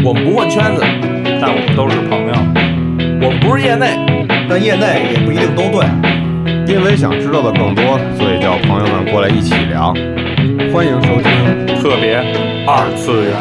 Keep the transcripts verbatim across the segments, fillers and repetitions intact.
我们不混圈子， 但我们都是朋友。 我们不是业内， 但业内也不一定都对。 因为想知道的更多，所以叫朋友们过来一起聊。欢迎收听特别二次元。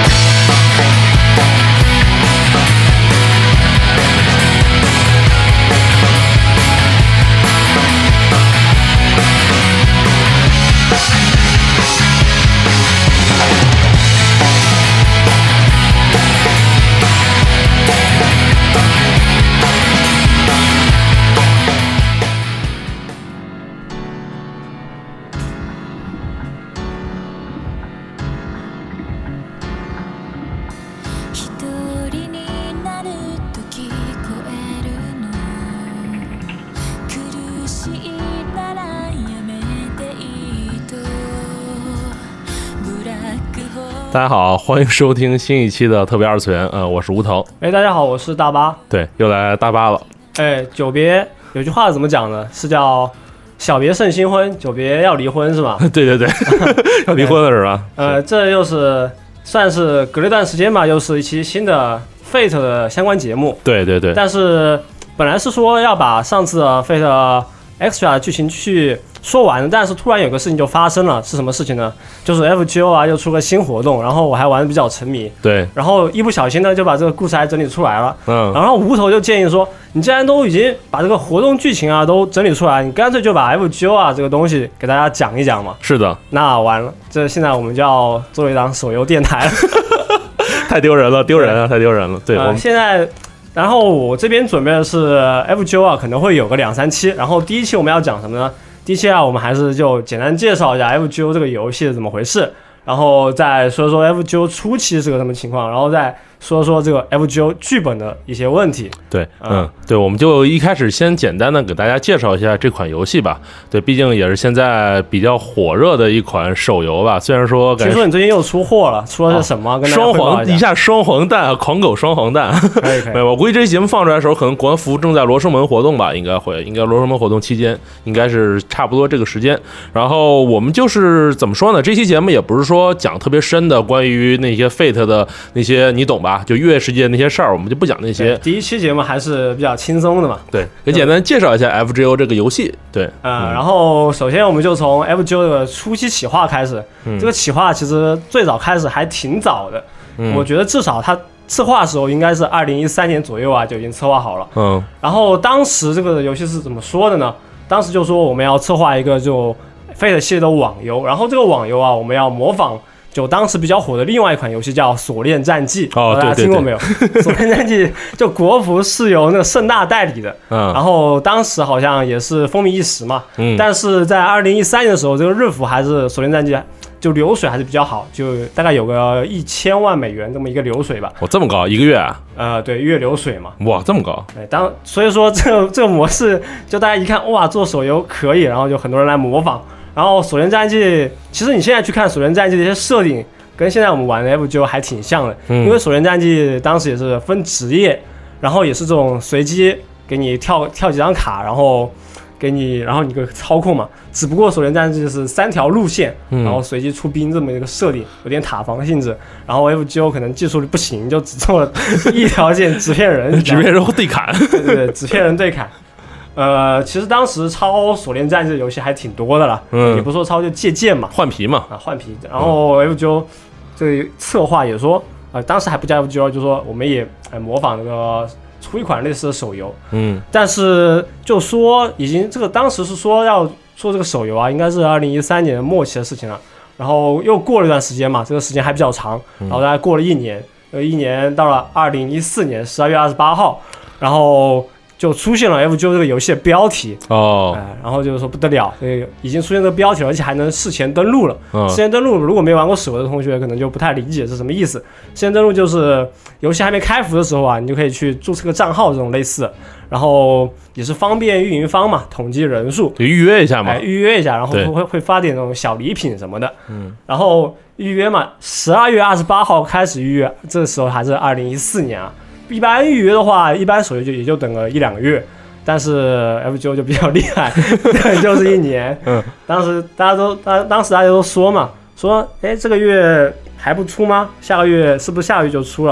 大家好，欢迎收听新一期的特别二次元。呃，我是吴腾。 哎，大家好，我是大巴。 对，又来大巴了。 哎，久别有句话怎么讲呢？是叫小别胜新婚，久别要离婚是吗？ 对对对，要离婚了是吧？ 呃，这又是算是隔了一段时间吧，又是一期新的 Fate 的相关节目。 对对对。 但是本来是说要把上次的 Fate Extra 的剧情去说完，但是突然有个事情就发生了，是什么事情呢？就是 F G O 啊又出个新活动，然后我还玩得比较沉迷， 对， 然后一不小心呢就把这个故事还整理出来了， 嗯， 然后无头就建议说，你既然都已经把这个活动剧情啊都整理出来，你干脆就把 F G O 啊这个东西给大家讲一讲嘛。 是的， 那完了，这现在我们就要做一档手游电台了， 太丢人了，丢人了，太丢人了。对， 呃、 我们现在。然后我这边准备的是 F G O 啊，可能会有个两三期。然后第一期我们要讲什么呢？第一期啊，我们还是就简单介绍一下 F G O 这个游戏是怎么回事，然后再说说 F G O 初期是个什么情况，然后再说说这个 F G O 剧本的一些问题。 对，嗯，对，我们就一开始先简单的给大家介绍一下这款游戏吧。对，毕竟也是现在比较火热的一款手游吧。虽然说， 听说你最近又出货了，出的是什么？哦、跟大家双黄一一下双黄蛋啊，狂狗双黄蛋。 可以可以。 没有，我估计这期节目放出来的时候，可能国安服正在罗生门活动吧，应该会，应该罗生门活动期间，应该是差不多这个时间。然后我们就是怎么说呢？这期节目也不是说讲特别深的关于那些 Fate 的那些，你懂吧？就月世界那些事儿，我们就不讲那些。 第一期节目还是比较轻松的嘛。 对，给简单介绍一下 F G O 这个游戏。对， 嗯，然后首先我们就从 F G O 的初期企划开始。嗯、这个企划其实最早开始还挺早的，嗯、我觉得至少它策划的时候应该是二零一三年左右啊就已经策划好了。嗯，然后当时这个游戏是怎么说的呢？当时就说我们要策划一个就 Fate 系列的网游，然后这个网游啊我们要模仿。就当时比较火的另外一款游戏叫《锁链战记》， 哦， 大家听过没有？《锁链战记》就国服是由那个盛大代理的，嗯，然后当时好像也是风靡一时嘛，嗯，但是在二零一三年的时候，这个日服还是《锁链战记》就流水还是比较好，就大概有个一千万美元这么一个流水吧。 哦，这么高，一个月啊？ 呃，对，月流水嘛。 哇，这么高？ 对，当所以说这个这个模式，就大家一看，哇，做手游可以，然后就很多人来模仿。然后《锁链战记》，其实你现在去看《锁链战记》的一些设定。跟现在我们玩的 F G O 还挺像的，嗯、因为《锁链战记》当时也是分职业，然后也是这种随机给你跳跳几张卡，然后给你，然后你个操控嘛。只不过《锁链战记》是三条路线，嗯、然后随机出兵这么一个设定，有点塔防性质。然后 F G O 可能技术力不行，就只做了一条线纸片人， 纸片人对砍， 对对对，纸片人对砍。呃，其实当时抄《锁链战记》的游戏还挺多的了，嗯，也不说抄就借鉴嘛， 换皮嘛， 啊，换皮。然后 F G O 这个策划也说，呃，当时还不叫 F G O， 就说我们也呃模仿那个出一款类似的手游，嗯，但是就说已经这个当时是说要做这个手游啊，应该是二零一三年末期的事情了。然后又过了一段时间嘛，这个时间还比较长，然后大概过了一年，呃，一年到了二零一四年十二月二十八号，然后。就出现了 F G O 这个游戏的标题哦、呃，然后就是说不得了，已经出现这个标题了，而且还能事前登录了。嗯、事前登录，如果没玩过手游的同学，可能就不太理解是什么意思。事前登录就是游戏还没开服的时候啊，你就可以去注册个账号这种类似，然后也是方便运营方嘛，统计人数， 就预约一下嘛， 哎，预约一下，然后会会发点那种小礼品什么的。嗯，然后预约嘛，十二月二十八号开始预约，这个时候还是二零一四年啊。一般预约的话，一般手游就也就等个一两个月，但是 F G O 就比较厉害，对，就是一年。嗯，当时大家都当当时大家都说嘛，说哎这个月还不出吗？下个月是不是下个月就出了？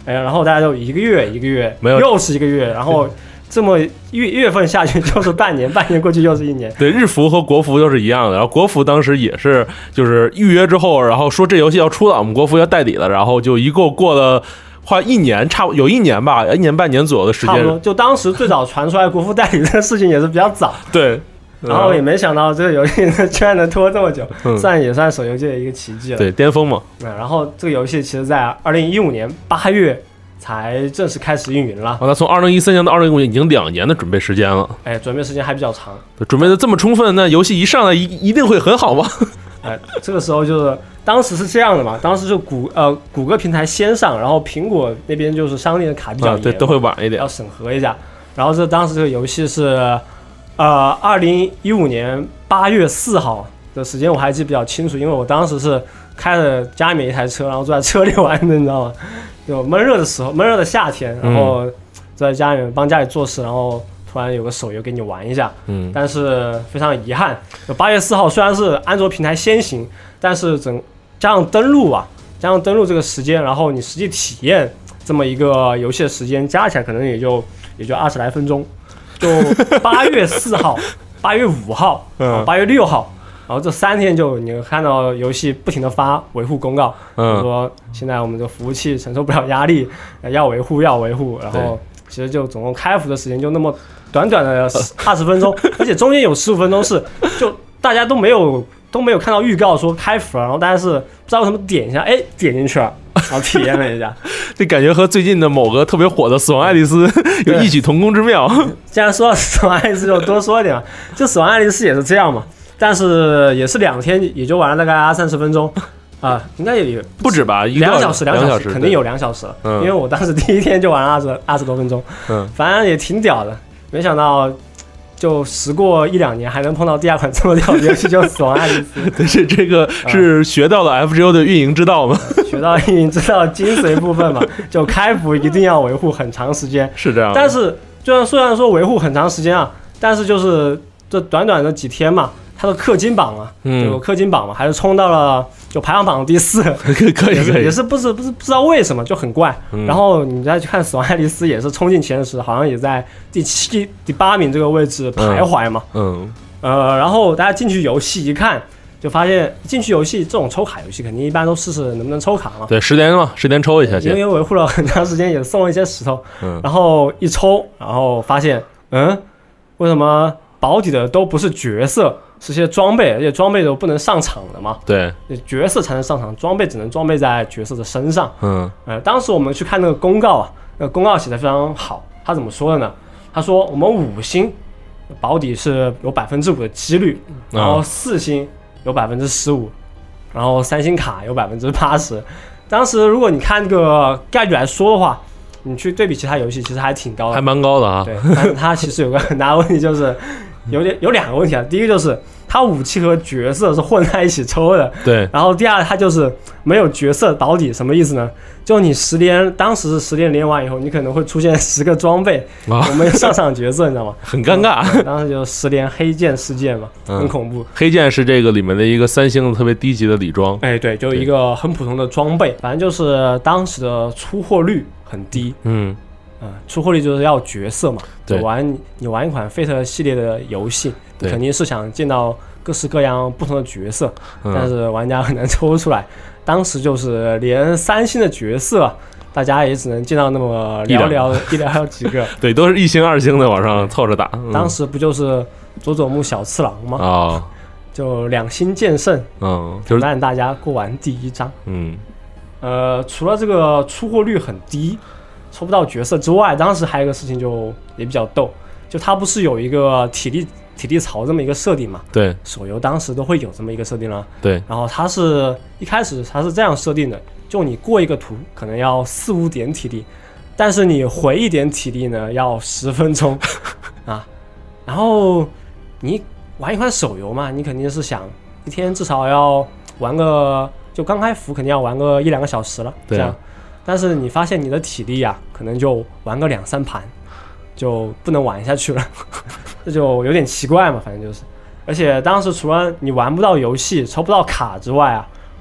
哎，然后大家就一个月一个月， 没有又是一个月，然后这么月月份下去就是半年，半年过去又是一年。 对，日服和国服都是一样的。然后国服当时也是，就是预约之后，然后说这游戏要出了，我们国服要代理了，然后就一共过了快一年，差不有一年吧，一年半年左右的时间。 差不多，就当时最早传出来国服代理这个事情也是比较早。 对。 然后也没想到这个游戏居然能拖这么久，嗯、算也算手游界的一个奇迹了。 对，巅峰嘛。 嗯，然后这个游戏其实在二零一五年八月才正式开始运营了。 哦，那从二零一三年到二零一五年已经两年的准备时间了。 哎，准备时间还比较长。 准备的这么充分，那游戏一上来一一定会很好吗？ 哎，这个时候就是当时是这样的嘛，当时就谷呃谷歌平台先上，然后苹果那边就是商店的卡比较严、啊， 对，都会晚一点， 要审核一下。然后这当时这个游戏是。呃，二零一五年八月四号的时间我还记得比较清楚，因为我当时是开了家里面一台车，然后坐在车里玩的，你知道吗？有闷热的时候，闷热的夏天，然后坐在家里面帮家里做事，然后突然有个手游给你玩一下。嗯。但是非常遗憾，八月四号虽然是安卓平台先行，但是整加上登录啊，加上登录这个时间，然后你实际体验这么一个游戏的时间加起来可能也就也就二十来分钟。就八月四号、八月五号、八月六号，然后这三天就你看到游戏不停的发维护公告，嗯，说现在我们的服务器承受不了压力，要维护要维护，然后其实就总共开服的时间就那么短短的二十分钟，而且中间有十五分钟是就大家都没有都没有看到预告说开服了，然后大家是不知道为什么点一下，哎，点进去了。然后体验了一下， 这感觉和最近的某个特别火的《死亡爱丽丝》有异曲同工之妙。 既然说到《死亡爱丽丝》，就多说一点吧。就《死亡爱丽丝》也是这样嘛，但是也是两天，也就玩了大概二三十分钟啊、呃，应该也不止吧， 两个小时，两个小时肯定有两小时了、嗯。因为我当时第一天就玩了二十二十多分钟，嗯，反正也挺屌的。没想到。就时过一两年，还能碰到第二款这么屌的游戏，就《死亡爱丽丝》。 但是这个是学到了 F G O 的运营之道吗？ 学到运营之道精髓部分嘛，就开服一定要维护很长时间。 是这样。 但是，虽然虽然说维护很长时间啊，但是就是这短短的几天嘛，它的氪金榜啊，嗯，有氪金榜嘛，还是冲到了就排行榜第四， 可以可以， 也是也是不是不是不知道为什么就很怪。嗯、然后你再去看《死亡爱丽丝》，也是冲进前十，好像也在第七、第八名这个位置徘徊嘛。嗯。嗯呃，然后大家进去游戏一看，就发现进去游戏这种抽卡游戏，肯定一般都试试能不能抽卡嘛。 对，十连嘛，十连抽一下先。 因为维护了很长时间，也送了一些石头。嗯。然后一抽，然后发现，嗯，为什么保底的都不是角色？是些装备，而且装备都不能上场的嘛。 对， 角色才能上场，装备只能装备在角色的身上。 嗯， 呃，当时我们去看那个公告啊，那个公告写得非常好。他怎么说的呢？他说我们五星保底是有百分之五的几率，然后四星有百分之十五，然后三星卡有百分之八十。当时如果你看这个概率来说的话，你去对比其他游戏，其实还挺高的， 还蛮高的啊。 对，但是它其实有个很大的问题，就是有点有两个问题啊。第一个就是它武器和角色是混在一起抽的， 对。 然后第二，它就是没有角色保底，什么意思呢？就你十连，当时是十连连完以后，你可能会出现十个装备，我们上场角色，你知道吗？ 很尴尬。 当时就十连黑剑事件嘛，很恐怖。 嗯、黑剑是这个里面的一个三星的特别低级的礼装， 哎，对，就一个很普通的装备，反正就是当时的出货率很低， 嗯。 嗯，出货率就是要角色嘛。对，玩你玩一款 Fate 系列的游戏，你肯定是想见到各式各样不同的角色，嗯、但是玩家很难抽出来。当时就是连三星的角色，大家也只能见到那么寥寥一寥寥几个。 对，都是一星二星的往上凑着打。 嗯、当时不就是佐佐木小次郎吗？ 啊、哦， 就两星剑圣， 嗯，就是让大家过完第一章。 嗯， 呃，除了这个出货率很低。抽不到角色之外，当时还有一个事情就也比较逗，就它不是有一个体力体力槽这么一个设定嘛？ 对， 手游当时都会有这么一个设定了。 对， 然后它是一开始它是这样设定的，就你过一个图可能要四五点体力，但是你回一点体力呢要十分钟啊。然后你玩一款手游嘛，你肯定是想一天至少要玩个，就刚开服肯定要玩个一两个小时了，这样。但是你发现你的体力啊，可能就玩个两三盘，就不能玩下去了，这就有点奇怪嘛，反正就是。而且当时除了你玩不到游戏、抽不到卡之外啊，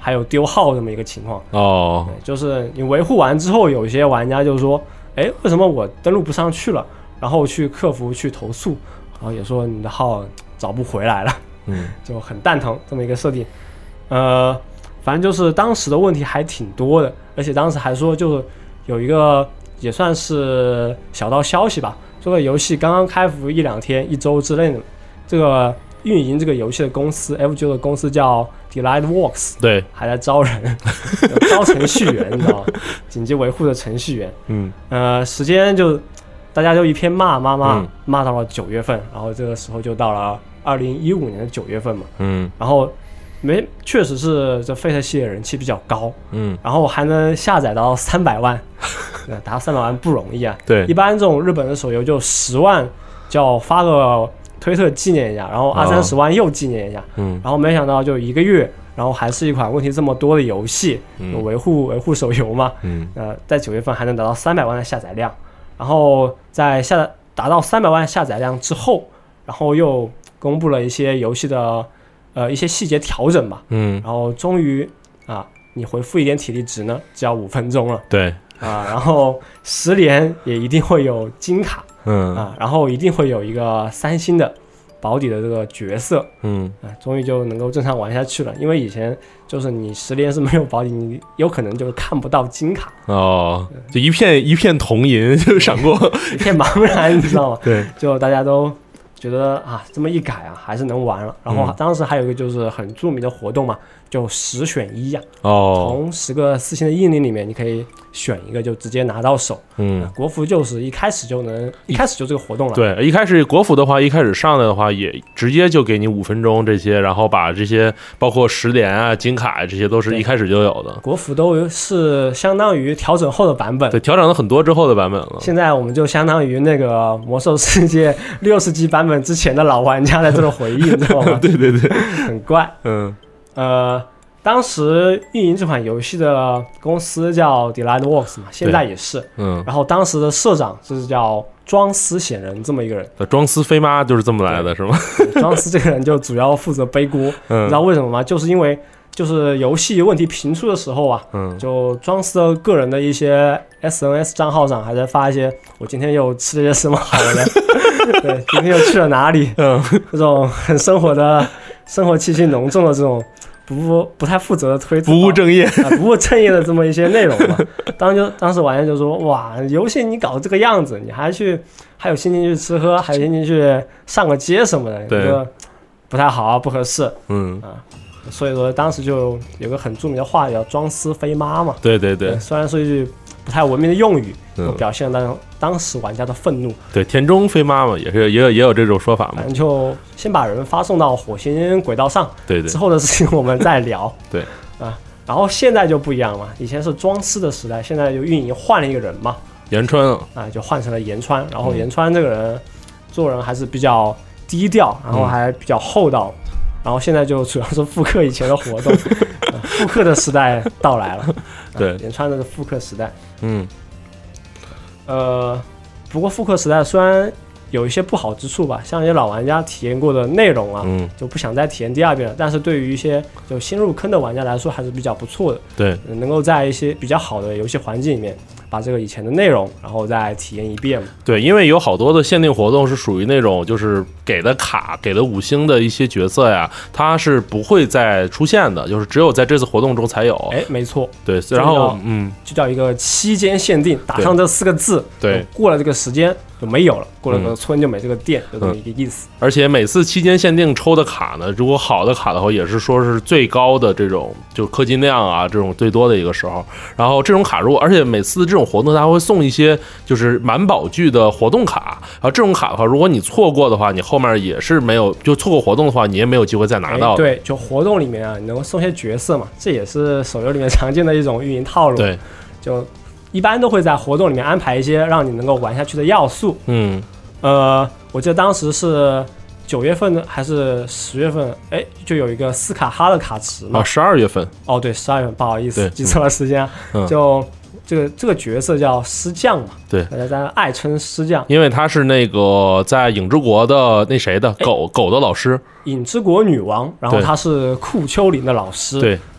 还有丢号这么一个情况。 哦， 就是你维护完之后，有些玩家就说，哎，为什么我登录不上去了？然后去客服去投诉，然后也说你的号找不回来了， 嗯， 就很蛋疼这么一个设定。呃，反正就是当时的问题还挺多的，而且当时还说就是有一个也算是小道消息吧，这个游戏刚刚开服一两天、一周之内的，这个运营这个游戏的公司 F 九 的公司叫 Delightworks， 对， 还在招人，招程序员，你知道吗？紧急维护的程序员。 嗯， 呃，时间就大家就一片骂骂骂， 嗯、 骂到了九月份，然后这个时候就到了二零一五年的九月份嘛。 嗯， 然后没确实是这 Fate 系列人气比较高， 嗯， 然后还能下载到三百万，达到三百万不容易啊。 对， 一般这种日本的手游就十万就要发个推特纪念一下，然后二三十万又纪念一下， 嗯， 然后没想到就一个月，然后还是一款问题这么多的游戏， 嗯、 有维护维护手游嘛， 嗯， 呃，在九月份还能达到三百万的下载量，然后在下达到三百万下载量之后，然后又公布了一些游戏的呃一些细节调整吧， 嗯， 然后终于啊，你回复一点体力值呢，只要五分钟了， 对啊，然后十连也一定会有金卡。 嗯啊，然后一定会有一个三星的保底的这个角色， 嗯啊，终于就能够正常玩下去了。因为以前就是你十连是没有保底，你有可能就看不到金卡哦，就一片一片铜银就闪过， 一片茫然，你知道吗？ 对， 就大家都觉得啊，这么一改啊，还是能玩了。然后当时还有一个就是很著名的活动嘛，就十选一呀、啊， 哦， 从十个四星的硬币里面，你可以选一个就直接拿到手。 嗯、 啊，国服就是一开始就能，一开始就这个活动了。 对，一开始国服的话，一开始上来的话，也直接就给你五分钟这些，然后把这些包括十连啊、金卡这些都是一开始就有的。 国服都是相当于调整后的版本， 对，调整了很多之后的版本了。 现在我们就相当于那个魔兽世界六十级版本之前的老玩家在这种回忆，你知道吗？ 对对对， 很怪。 嗯， 呃。当时运营这款游戏的公司叫 Delightworks 嘛，现在也是。嗯。然后当时的社长就是叫庄司显人这么一个人。 庄司飞妈就是这么来的，是吗？ 庄司这个人就主要负责背锅，嗯、你知道为什么吗？就是因为就是游戏问题频出的时候啊，嗯，就庄司的个人的一些 S N S 账号上还在发一些我今天又吃了些什么好的，对，今天又去了哪里，嗯，这种很生活的生活气息浓重的这种。不不太负责的推， 不务正业、 啊、不务正业的这么一些内容嘛。当就当时玩家就说：“哇，游戏你搞这个样子，你还去还有心情去吃喝，还有心情去上个街什么的，觉得不太好，不合适。”嗯啊，所以说当时就有个很著名的话叫“庄司飞妈”嘛。 对对 对, 对， 虽然是一句不太文明的用语，嗯、表现了当当时玩家的愤怒。 对，田中飞妈嘛，也是也有也有这种说法嘛。 反正就先把人发送到火星轨道上， 对对， 之后的事情我们再聊。 对啊，然后现在就不一样了嘛，以前是庄司的时代，现在就运营换了一个人嘛， 岩川啊， 啊就换成了岩川。然后岩川这个人、嗯、做人还是比较低调，然后还比较厚道。嗯、然后现在就主要是复刻以前的活动，啊、复刻的时代到来了。啊、 对， 岩川的复刻时代。嗯，呃，不过复刻时代虽然有一些不好之处吧，像一些老玩家体验过的内容啊，嗯，就不想再体验第二遍了。但是对于一些就新入坑的玩家来说，还是比较不错的。 对， 能够在一些比较好的游戏环境里面，把这个以前的内容，然后再体验一遍嘛。 对，因为有好多的限定活动是属于那种就是给的卡、给的五星的一些角色呀，它是不会再出现的，就是只有在这次活动中才有。 哎，没错。 对，然后嗯， 就叫一个期间限定，打上这四个字， 对， 过了这个时间就没有了，过了这个村就没这个店，嗯、就这么一个意思。 而且每次期间限定抽的卡呢，如果好的卡的话，也是说是最高的这种就氪金量啊，这种最多的一个时候。然后这种卡如果，而且每次这种活动它会送一些就是满宝具的活动卡，然后这种卡的话，如果你错过的话，你后面也是没有，就错过活动的话，你也没有机会再拿到、 哎。对，就活动里面啊，你能够送些角色嘛，这也是手游里面常见的一种运营套路。 对， 就一般都会在活动里面安排一些让你能够玩下去的要素。 嗯， 呃，我记得当时是九月份的还是十月份，哎，就有一个斯卡哈的卡池嘛。 啊，十二月份。 哦，对，十二月份，不好意思， 对， 记错了时间。嗯、就这个这个角色叫师匠嘛， 对， 大家在爱称师匠， 因为他是那个在影之国的那谁的狗狗的老师， 影之国女王，然后他是库丘林的老师， 对。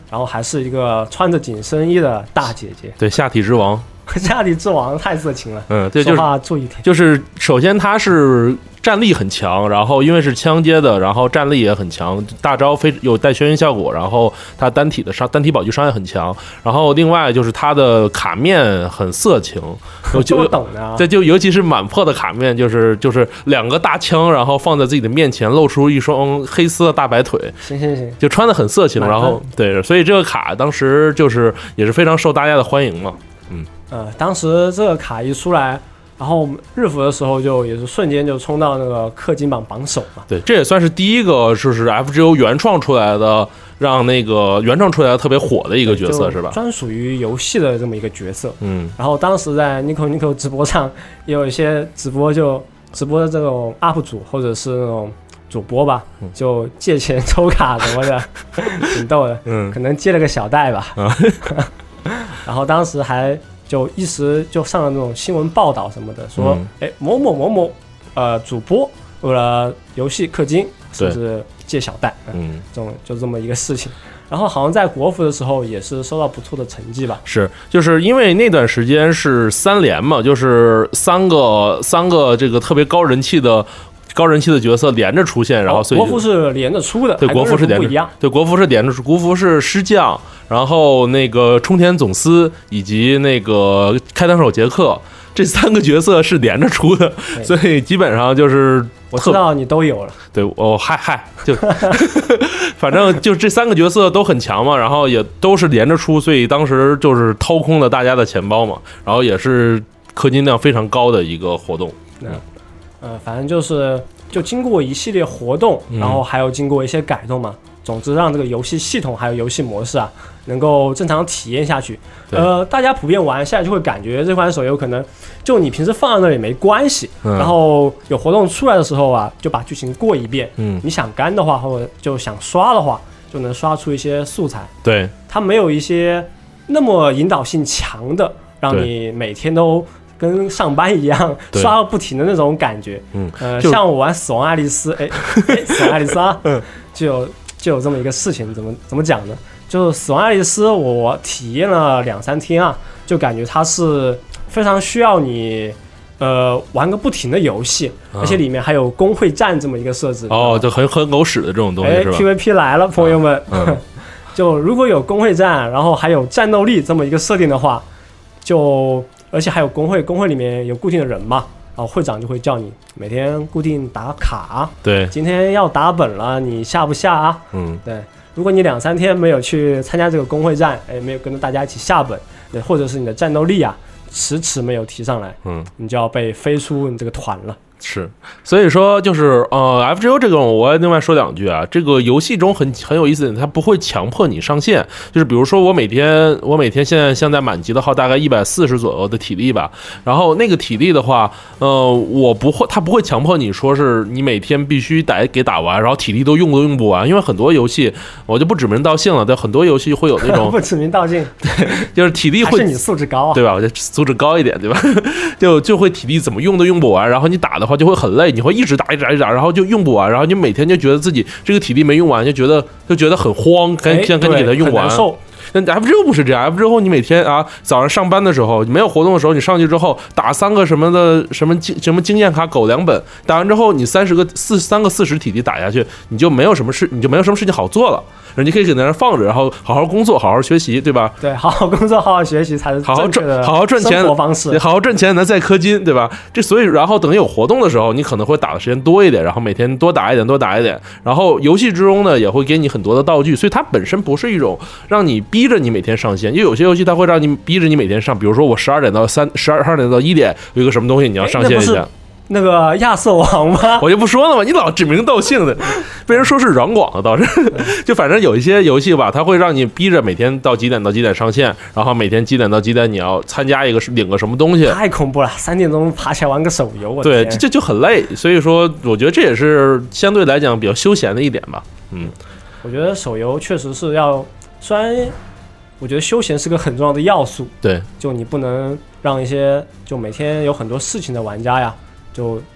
然后还是一个穿着紧身衣的大姐姐， 对，下体之王， 下体之王太色情了。 嗯，对，就说是话注意点。 就是首先他是战力很强，然后因为是枪接的，然后战力也很强，大招非有带眩晕效果，然后他单体的伤单体保具伤害很强，然后另外就是他的卡面很色情， 这么懂的啊？ 对，就尤其是满破的卡面，就是就是两个大枪，然后放在自己的面前，露出一双黑丝的大白腿， 行行行， 就穿的很色情，然后对，所以这个卡当时就是也是非常受大家的欢迎嘛，嗯， 呃，当时这个卡一出来。然后日服的时候就也是瞬间就冲到那个氪金榜榜首嘛。 对，这也算是第一个就是 F G O 原创出来的，让那个原创出来的特别火的一个角色是吧？ 专属于游戏的这么一个角色。 嗯。 然后当时在 Nico Nico 直播上也有一些直播就直播的这种 U P 主或者是那种主播吧，就借钱抽卡什么的，挺逗的。嗯。可能借了个小贷吧。啊、然后当时还。就一时就上了那种新闻报道什么的，说哎、嗯、某某某某呃主播为了游戏氪金，甚至借小贷，嗯，这种就这么一个事情。然后好像在国服的时候也是收到不错的成绩吧？ 是，就是因为那段时间是三连嘛，就是三个三个这个特别高人气的。高人气的角色连着出现，然后所以、 哦、国服是连着出的， 对，国服是连着，对，国服是连着出，国服是狮将，然后那个冲田总司以及那个开膛手杰克这三个角色是连着出的，所以基本上就是我知道你都有了， 对，哦，嗨嗨，就反正就这三个角色都很强嘛，然后也都是连着出，所以当时就是掏空了大家的钱包嘛，然后也是氪金量非常高的一个活动。 嗯呃，反正就是就经过一系列活动，然后还有经过一些改动嘛。嗯、总之让这个游戏系统还有游戏模式啊，能够正常体验下去。呃，大家普遍玩下来就会感觉这款手游可能就你平时放在那里没关系，嗯、然后有活动出来的时候啊，就把剧情过一遍。嗯，你想干的话或者就想刷的话，就能刷出一些素材。 对， 它没有一些那么引导性强的，让你每天都。跟上班一样刷到不停的那种感觉，嗯，呃，像我玩死亡爱丽丝，哎，死亡爱丽丝啊，嗯，就有就有这么一个事情，怎么怎么讲呢？就是死亡爱丽丝，我体验了两三天啊，就感觉它是非常需要你，呃，玩个不停的游戏，而且里面还有工会战这么一个设置。 哦，就很很狗屎的这种东西是吧 ？P V P 来了，朋友们，嗯、就如果有工会战，然后还有战斗力这么一个设定的话，就。而且还有工会，工会里面有固定的人嘛，然后会长就会叫你每天固定打卡， 对， 今天要打本了，你下不下啊？嗯，对，如果你两三天没有去参加这个工会战，哎，没有跟着大家一起下本，对，或者是你的战斗力啊迟迟没有提上来，嗯，你就要被飞出你这个团了。 是，所以说就是呃 ，F G O 这种，我另外说两句啊。这个游戏中很很有意思的，它不会强迫你上线。就是比如说我每天我每天现在现在满级的号大概一百四十左右的体力吧，然后那个体力的话，呃，我不会，它不会强迫你说是你每天必须打给打完，然后体力都用都用不完。因为很多游戏我就不指名道姓了，对，很多游戏会有那种不指名道姓， 对，就是体力会还是你素质高啊， 对吧？我就素质高一点，对吧？就就会体力怎么用都用不完，然后你打的话就会很累，你会一直打一直打一直打，然后就用不完，然后你每天就觉得自己这个体力没用完，就觉得就觉得很慌，赶紧赶紧给它用完。但 F G O 不是这样 ，F G O 你每天啊早上上班的时候，没有活动的时候，你上去之后打三个什么的什么经什么经验卡狗两本，打完之后你三十个四三个四十体力打下去，你就没有什么事，你就没有什么事情好做了。人家可以给那儿放着，然后好好工作，好好学习，对吧？ 对，好好工作，好好学习才是好好赚，好好赚钱生活方式。 好好赚钱，咱再氪金，对吧？这所以，然后等有活动的时候，你可能会打的时间多一点，然后每天多打一点，多打一点。然后游戏之中呢，也会给你很多的道具，所以它本身不是一种让你逼着你每天上线，因为有些游戏它会让你逼着你每天上，比如说我十二点到三十二二点到一点有一个什么东西你要上线一下。 那个亚瑟王吗？ 我就不说了嘛，你老指名道姓的，被人说是软广的倒是。就反正有一些游戏吧，它会让你逼着每天到几点到几点上线，然后每天几点到几点你要参加一个领个什么东西。 太恐怖了，三点钟爬起来玩个手游，我对，这就很累。所以说，我觉得这也是相对来讲比较休闲的一点吧。嗯， 我觉得手游确实是要，虽然我觉得休闲是个很重要的要素， 对， 就你不能让一些就每天有很多事情的玩家呀。就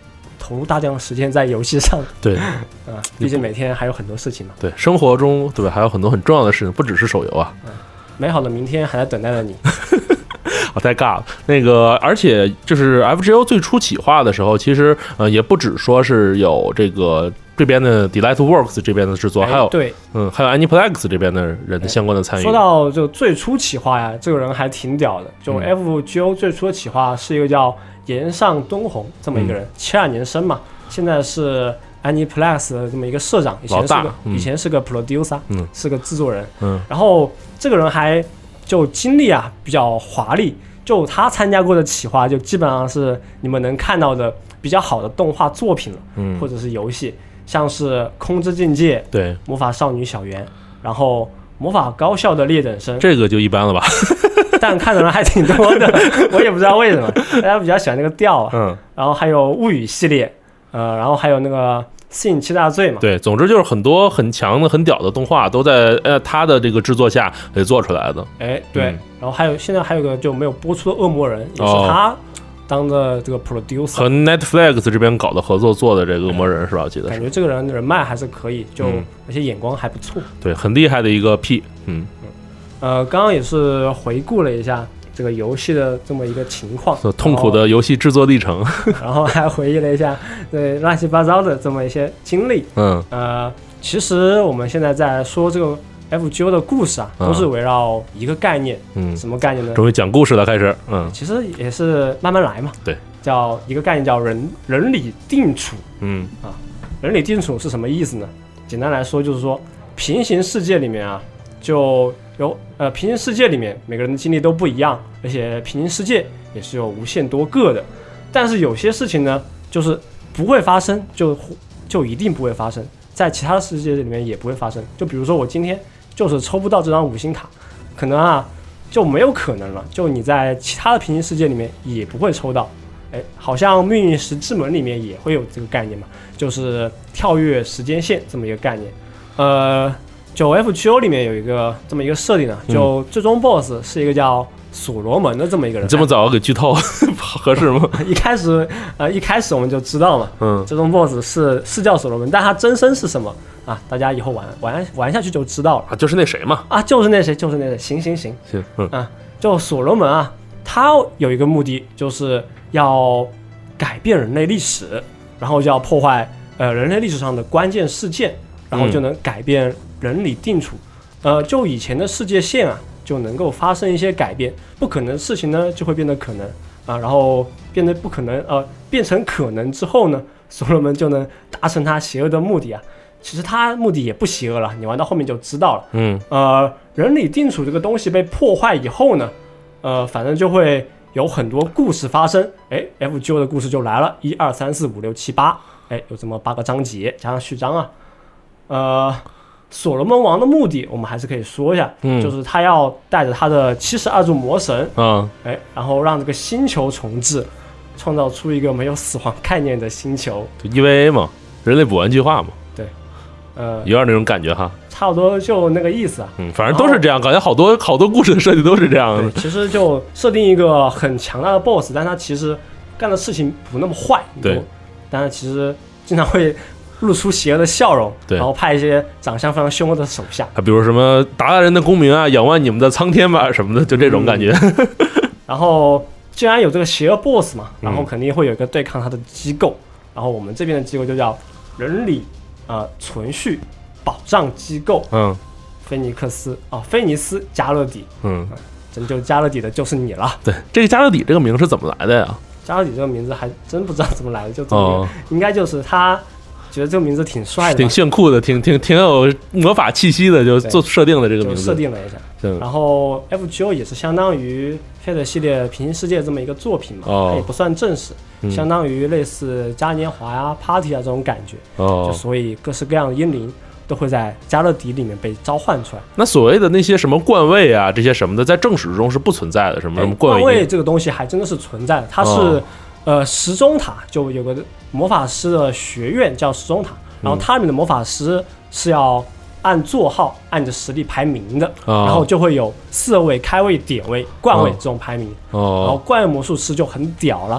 投入大量时间在游戏上。 对， 啊，毕竟每天还有很多事情嘛。 对，生活中对吧，还有很多很重要的事情，不只是手游啊。 嗯，美好的明天还在等待着你。 我太尬了，那个，而且就是 F G O 最初企划的时候，其实呃也不只说是有这个这边的 Delightworks 这边的制作， 哎、 还有对， 嗯，还有 Aniplex 这边的人的相关的参与。 说到就最初企划呀，这个人还挺屌的。就 F G O 最初的企划是一个叫岩上敦弘这么一个人，七二、嗯、年生嘛，现在是 Aniplex 的这么一个社长，以前是个、嗯、以前是个 producer， 嗯，是个制作人，嗯，然后这个人还就经历啊比较华丽。就他参加过的企划，就基本上是你们能看到的比较好的动画作品了，嗯，或者是游戏，像是《空之境界》、对，《魔法少女小圆》，然后《魔法高校的劣等生》， 这个就一般了吧？ 但看的人还挺多的，我也不知道为什么，大家比较喜欢那个调啊。嗯，然后还有物语系列，呃，然后还有那个。吸引七大罪嘛， 对，总之就是很多很强的、很屌的动画都在呃他的这个制作下给做出来的。 哎，对，嗯、然后还有现在还有个就没有播出的恶魔人，也是他当的这个 producer，、哦、 和 Netflix 这边搞的合作做的这个恶魔人、嗯、是吧？我记得感觉这个人人脉还是可以，就、嗯、而且眼光还不错， 对，很厉害的一个 P， 嗯嗯，呃，刚刚也是回顾了一下。这个游戏的这么一个情况， 痛苦的游戏制作历程， 然后还回忆了一下对乱七八糟的这么一些经历。嗯，呃，其实我们现在在说这个 F G O 的故事啊，都是围绕一个概念。嗯，什么概念呢？ 终于讲故事了，开始。嗯， 其实也是慢慢来嘛。 对， 叫一个概念叫人人理定处。嗯啊，人理定处是什么意思呢？简单来说就是说，平行世界里面啊，就有呃，平行世界里面每个人的经历都不一样，而且平行世界也是有无限多个的。但是有些事情呢，就是不会发生，就就一定不会发生，在其他的世界里面也不会发生。就比如说我今天就是抽不到这张五星卡，可能啊就没有可能了。就你在其他的平行世界里面也不会抽到。哎，好像命运石之门里面也会有这个概念嘛，就是跳跃时间线这么一个概念。呃。就 F G O 里面有一个这么一个设定呢，就最终 boss 是一个叫所罗门的这么一个人。 你这么早给剧透合适吗？ 一开始呃一开始我们就知道嘛，嗯，最终 boss 是是叫所罗门，但他真身是什么啊？大家以后玩玩玩下去就知道了啊，就是那谁嘛， 啊，就是那谁，就是那谁，行行行行，嗯啊，就所罗门啊，他有一个目的就是要改变人类历史，然后就要破坏呃人类历史上的关键事件，然后就能改变。人理定处，呃，就以前的世界线啊，就能够发生一些改变，不可能的事情呢就会变得可能啊，然后变得不可能，呃，变成可能之后呢，所罗门就能达成他邪恶的目的啊。其实他目的也不邪恶了，你玩到后面就知道了。嗯，呃，人理定处这个东西被破坏以后呢，呃，反正就会有很多故事发生。哎 ，F G O 的故事就来了，一二三四五六七八，哎，有这么八个章节加上序章啊，呃。所罗门王的目的，我们还是可以说一下，嗯，就是他要带着他的七十二柱魔神，嗯，哎，然后让这个星球重置，创造出一个没有死亡概念的星球， 就 E V A 嘛，人类补完计划嘛， 对，呃， 有点那种感觉哈， 差不多就那个意思啊， 嗯，反正都是这样，感觉好多好多故事的设计都是这样的。 其实就设定一个很强大的 B O S S， 但他其实干的事情不那么坏， 对， 但是其实经常会。露出邪恶的笑容， 对， 然后派一些长相非常凶恶的手下， 比如什么达达人的公民啊，仰望你们的苍天吧什么的，就这种感觉。嗯、 然后既然有这个邪恶 boss 嘛，然后肯定会有一个对抗他的机构，嗯、然后我们这边的机构就叫人理呃存续保障机构，嗯，菲尼克斯啊、哦，菲尼斯加勒底，嗯，拯救加勒底的就是你了。 对，这个加勒底这个名是怎么来的呀？ 加勒底这个名字还真不知道怎么来的，就这么、哦、应该就是他。觉得这个名字挺帅的， 挺炫酷的，挺挺挺有魔法气息的，就做设定了这个名字， 设定了一下。然后 F G O 也是相当于 Fate 系列平行世界这么一个作品嘛，哦、它也不算正式，嗯、相当于类似嘉年华呀、Party 啊这种感觉。哦，就所以各式各样的英灵都会在加勒底里面被召唤出来。 那所谓的那些什么冠位啊，这些什么的，在正史中是不存在的，什么什么冠位？ 冠位这个东西还真的是存在的，它是。哦呃，时钟塔就有个魔法师的学院叫时钟塔，然后它里面的魔法师是要按座号按着实力排名的，哦、然后就会有色位、开位、点位、冠位这种排名。哦，然后冠位魔术师就很屌了，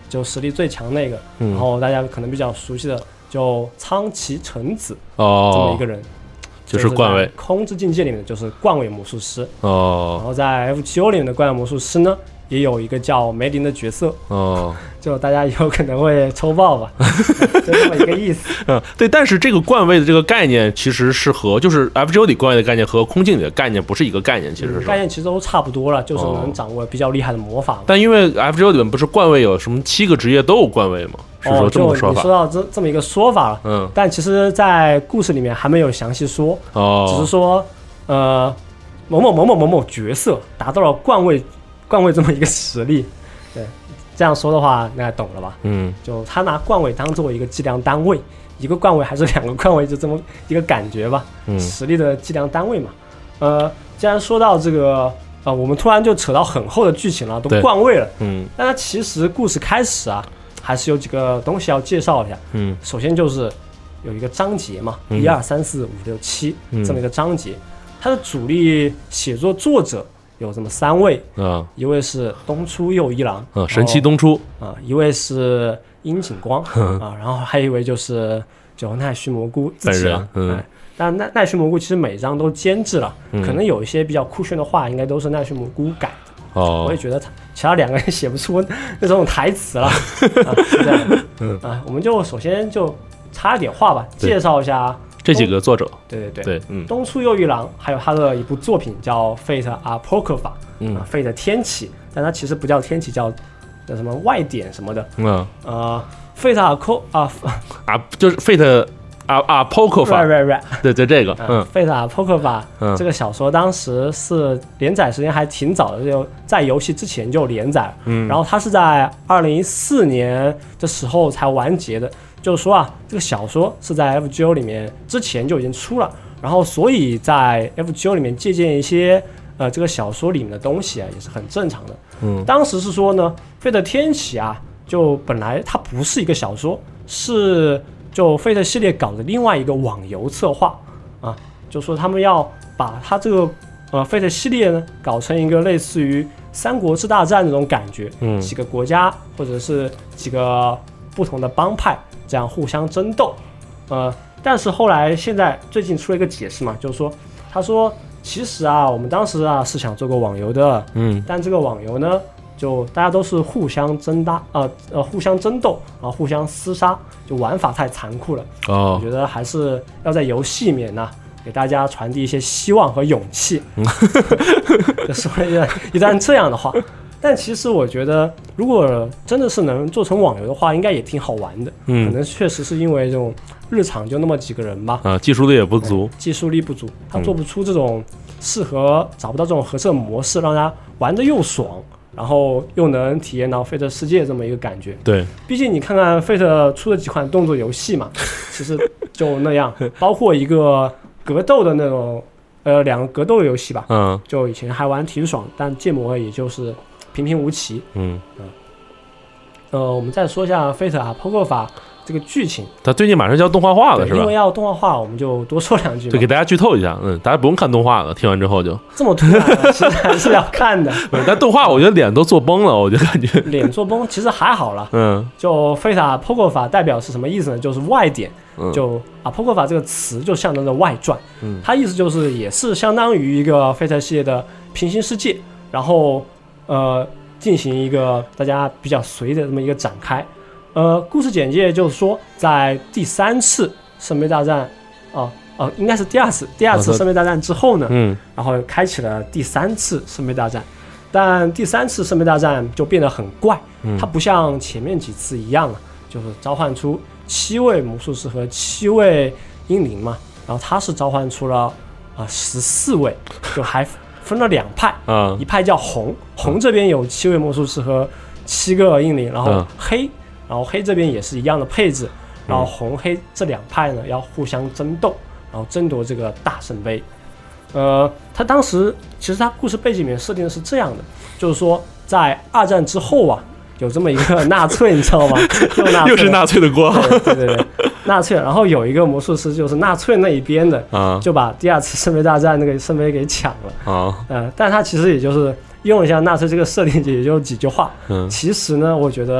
就实力最强那个， 嗯、 然后大家可能比较熟悉的就苍崎橙子哦， 这么一个人。 就是冠位， 空之境界里面就是冠位魔术师哦， 然后在 F G O 里面的冠位魔术师呢，也有一个叫梅林的角色哦， 就大家以后可能会抽爆吧，就这么一个意思。 嗯，对，但是这个冠位的这个概念其实是和就是 F G O 里冠位的概念和空境里的概念不是一个概念，其实是、嗯、 概念其实都差不多了，就是能掌握比较厉害的魔法、哦。 但因为 F G O 里面不是冠位有什么七个职业都有冠位吗？是说这么个说法？ 哦、你说到这这么一个说法了， 嗯， 但其实，在故事里面还没有详细说， 哦， 只是说，呃，某某某某某某角色达到了冠位，冠位这么一个实力，对，这样说的话，大家懂了吧？ 嗯， 就他拿冠位当做一个计量单位，一个冠位还是两个冠位，就这么一个感觉吧， 嗯， 实力的计量单位嘛。呃，既然说到这个，呃，我们突然就扯到很厚的剧情了，都冠位了， 嗯， 但它其实故事开始啊。还是有几个东西要介绍一下。 嗯， 首先就是有一个章节嘛，一二三四五六七这么一个章节，它的主力写作作者有这么三位啊， 一位是东出佑一郎啊，神奇东出啊，一位是樱井光啊，然后还有一位就是就奈须蘑菇自己了。嗯，哎、但奈奈须蘑菇其实每章都监制了、嗯，可能有一些比较酷炫的话，应该都是奈须蘑菇改的。 哦， 我也觉得其他两个人写不出那种台词了，啊，是这样的。嗯啊，我们就首先就插一点话吧，介绍一下这几个作者。 对对对对，嗯， 东出佑一郎还有他的一部作品叫《Fate Apocrypha》， 嗯啊 ，Fate 天启，但它其实不叫天启，叫叫什么外典什么的。 嗯， 呃 ，Fate Aco 啊啊，就是 Fate。啊啊 ，Apocrypha， right right right， 对对，这个，嗯 ，Fate Apocrypha， 嗯， 这个小说当时是连载时间还挺早的，就在游戏之前就连载了， 嗯， 然后它是在二零一四年的时候才完结的，就是说啊，这个小说是在 F G O 里面之前就已经出了，然后所以在 F G O 里面借鉴一些呃这个小说里面的东西啊，也是很正常的， 嗯， 当时是说呢，Fate天启啊，就本来它不是一个小说，是。就 Fate 系列搞的另外一个网游策划啊，就说他们要把它这个呃 Fate 系列呢搞成一个类似于三国志大战那种感觉， 嗯， 几个国家或者是几个不同的帮派这样互相争斗，呃，但是后来现在最近出了一个解释嘛，就是说他说其实啊我们当时啊是想做个网游的， 嗯， 但这个网游呢。就大家都是互相争搭，呃呃，互相争斗，然后互相厮杀，就玩法太残酷了。 哦， 我觉得还是要在游戏里面呢，给大家传递一些希望和勇气。就说了一段一段这样的话，但其实我觉得，如果真的是能做成网游的话，应该也挺好玩的。 嗯， 可能确实是因为这种日常就那么几个人吧， 啊，技术力也不足， 嗯、技术力不足，他做不出这种适合，找不到这种合适的模式，让大家玩得又爽。然后又能体验到 Fate 世界这么一个感觉。 对， 毕竟你看看 Fate 出的几款动作游戏嘛，其实就那样，包括一个格斗的那种，呃，两个格斗游戏吧， 嗯， 就以前还玩挺爽，但建模也就是平平无奇。 嗯嗯。呃，我们再说一下 Fate Apocrypha这个剧情， 它最近马上就要动画化了，是吧？ 因为要动画化，我们就多说两句。 就给大家剧透一下，嗯，大家不用看动画了，听完之后就这么突然、啊，其实还是要看的。 但动画我觉得脸都做崩了，我就感觉脸做崩，其实还好了。 嗯， 就 Fate Apocrypha代表是什么意思呢？就是外典。 嗯、 就 Apocrypha 这个词就相当的外传， 嗯， 它意思就是也是相当于一个 Fate 系列的平行世界，然后呃进行一个大家比较随的这么一个展开。呃，故事简介就是说，在第三次圣杯大战，哦、呃、哦，应该是第二次，第二次圣杯大战之后呢， 嗯， 然后开启了第三次圣杯大战，但第三次圣杯大战就变得很怪， 嗯、 它不像前面几次一样了，就是召唤出七位魔术师和七位英灵嘛，然后它是召唤出了啊十四位，就还分了两派， 啊， 一派叫红，红这边有七位魔术师和七个英灵，然后黑。嗯然后黑这边也是一样的配置，然后红黑这两派呢要互相争斗，然后争夺这个大圣杯。呃，他当时其实他故事背景里面设定的是这样的，就是说在二战之后啊，有这么一个纳粹，你知道吗？又纳粹又是纳粹的锅， 对对对，纳粹。然后有一个魔术师就是纳粹那一边的， 啊， 就把第二次圣杯大战那个圣杯给抢了啊。 呃，但他其实也就是用一下纳粹这个设定，也就几句话。 嗯， 其实呢，我觉得。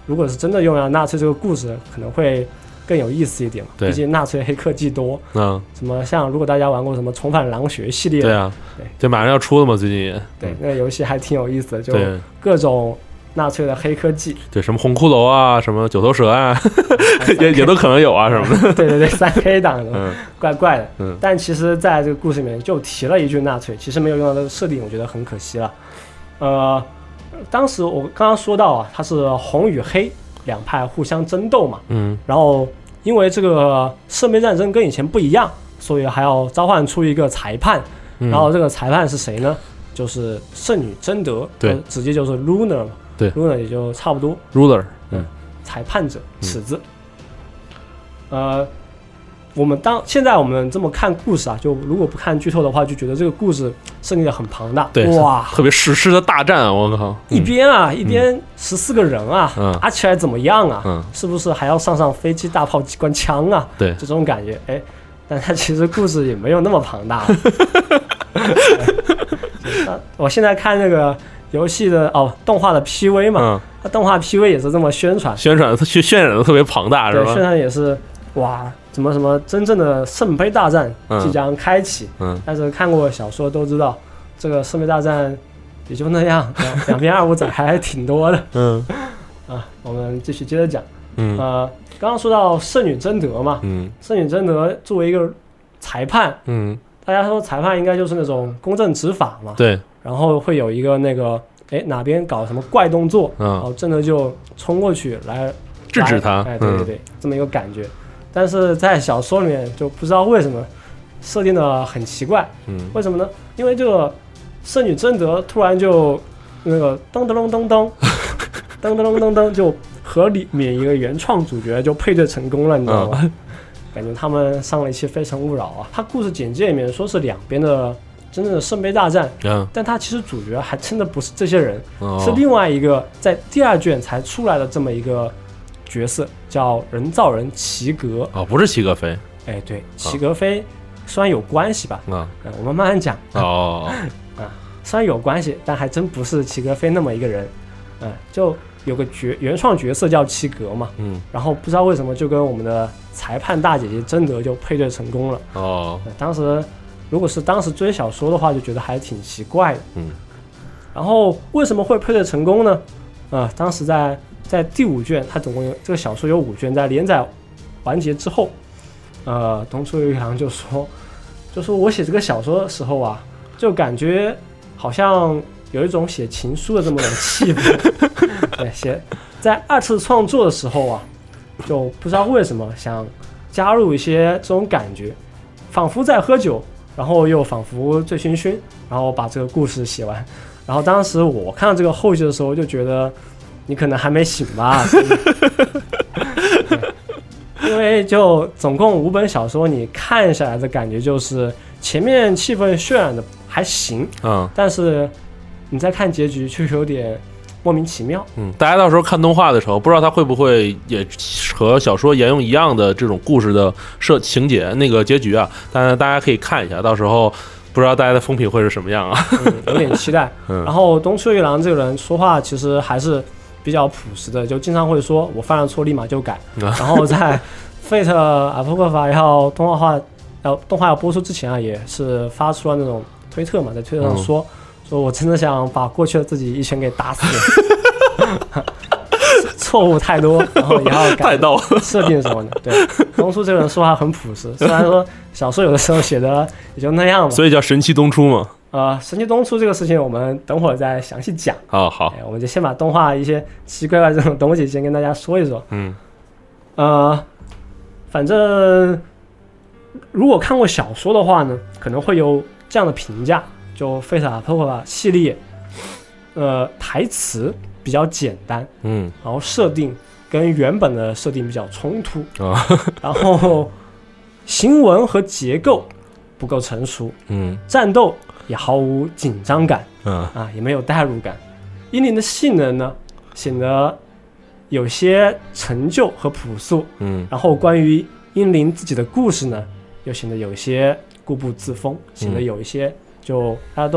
如果是真的用了纳粹这个故事，可能会更有意思一点嘛。 对， 毕竟纳粹黑科技多。 嗯， 什么像如果大家玩过什么重返狼穴系列， 对啊， 对， 对，马上要出了嘛，最近也。 对，那个游戏还挺有意思的，就对各种纳粹的黑科技。 对，什么红骷髅啊，什么九头蛇啊，也也都可能有啊什么的。 对对对，三 K 档的， 嗯， 怪怪的。 嗯， 但其实在这个故事里面就提了一句纳粹，其实没有用到这个设定，我觉得很可惜了。呃，当时我刚刚说到啊，它是红与黑两派互相争斗嘛， 嗯， 然后因为这个圣杯战争跟以前不一样，所以还要召唤出一个裁判， 嗯、 然后这个裁判是谁呢？就是圣女贞德， 对， 直接就是 Lunar 嘛， 对 ，Lunar 也就差不多 ，Ruler， 嗯，裁判者，尺子，嗯、呃。我们当现在我们这么看故事啊，就如果不看剧透的话，就觉得这个故事设定的很庞大， 对， 哇， 特别史诗的大战，我靠，嗯、 一边啊一边十四个人啊、嗯，打起来怎么样啊？ 嗯，是不是还要上上飞机、大炮、机关枪啊？ 对， 这种感觉，哎，但它其实故事也没有那么庞大。我现在看那个游戏的哦，动画的 P V 嘛，嗯、它动画 P V 也是这么宣传， 宣传渲渲染的特别庞大，是吧？ 对，宣传也是。哇，什么什么真正的圣杯大战即将开启， 嗯，嗯， 但是看过小说都知道，这个圣杯大战也就那样，两边二五仔还挺多的， 嗯， 啊，我们继续接着讲， 嗯， 呃，刚刚说到圣女贞德嘛， 嗯， 圣女贞德作为一个裁判， 嗯， 大家说裁判应该就是那种公正执法嘛， 对， 然后会有一个那个，哎，哪边搞什么怪动作， 嗯， 然后贞德就冲过去来制止他， 哎，对对对，嗯、这么一个感觉。但是在小说里面就不知道为什么设定的很奇怪， 嗯， 为什么呢？因为这个圣女贞德突然就那个噔噔噔噔噔噔噔噔噔就和里面一个原创主角就配对成功了，你知道吗？嗯、感觉他们上了一期《非诚勿扰》啊。他故事简介里面说是两边的真正的圣杯大战， 嗯， 但他其实主角还真的不是这些人， 哦、 是另外一个在第二卷才出来的这么一个角色，叫人造人齐格。 哦，不是齐格飞。 哎，对，齐格飞虽然有关系吧， 啊、 嗯，我们慢慢讲。 哦， 啊，虽然有关系，但还真不是齐格飞那么一个人。嗯，就有个角原创角色叫齐格嘛， 嗯， 然后不知道为什么就跟我们的裁判大姐姐贞德就配对成功了。 哦， 嗯、当时如果是当时追小说的话，就觉得还挺奇怪的。 嗯， 然后为什么会配对成功呢？呃，当时在。在第五卷，它总共有这个小说有五卷，在连载完结之后，呃，东出有一郎就说，就说我写这个小说的时候啊，就感觉好像有一种写情书的这么种气氛。对，写在二次创作的时候啊，就不知道为什么想加入一些这种感觉，仿佛在喝酒，然后又仿佛醉醺醺，然后把这个故事写完。然后当时我看到这个后续的时候，就觉得。你可能还没醒吧，因为就总共五本小说，你看下来的感觉就是前面气氛渲染的还行， 嗯， 但是你再看结局却有点莫名其妙。 嗯，大家到时候看动画的时候，不知道它会不会也和小说沿用一样的这种故事的设情节那个结局啊？当然大家可以看一下，到时候。不知道大家的风评会是什么样啊？ 嗯，有点期待。嗯、然后东出一郎这个人说话其实还是比较朴实的，就经常会说我犯了错立马就改。然后在 Fate Apocrypha 要动画化要动画要播出之前啊，也是发出了那种推特嘛，在推特上说、嗯、说我真的想把过去的自己一拳给打死。错误太多，然后也要改设定什么的。对，东出这个人说话很朴实，虽然说小说有的时候写的也就那样吧。 所以叫神奇东出嘛。 呃，神奇东出这个事情，我们等会儿再详细讲。 哦，好， 哎，我们就先把动画一些奇奇怪怪这种东西先跟大家说一说。 嗯， 呃，反正如果看过小说的话呢，可能会有这样的评价：就《Fate Apocrypha》系列，呃，台词。比较简单， 嗯， 然后设定跟原本的设定比较冲突啊， 然后行文和结构不够成熟， 嗯， 战斗也毫无紧张感， 嗯啊，也没有代入感。英灵的性能呢，显得有些陈旧和朴素， 嗯， 然后关于英灵自己的故事呢，又显得有些固步自封，显得有一些就大家都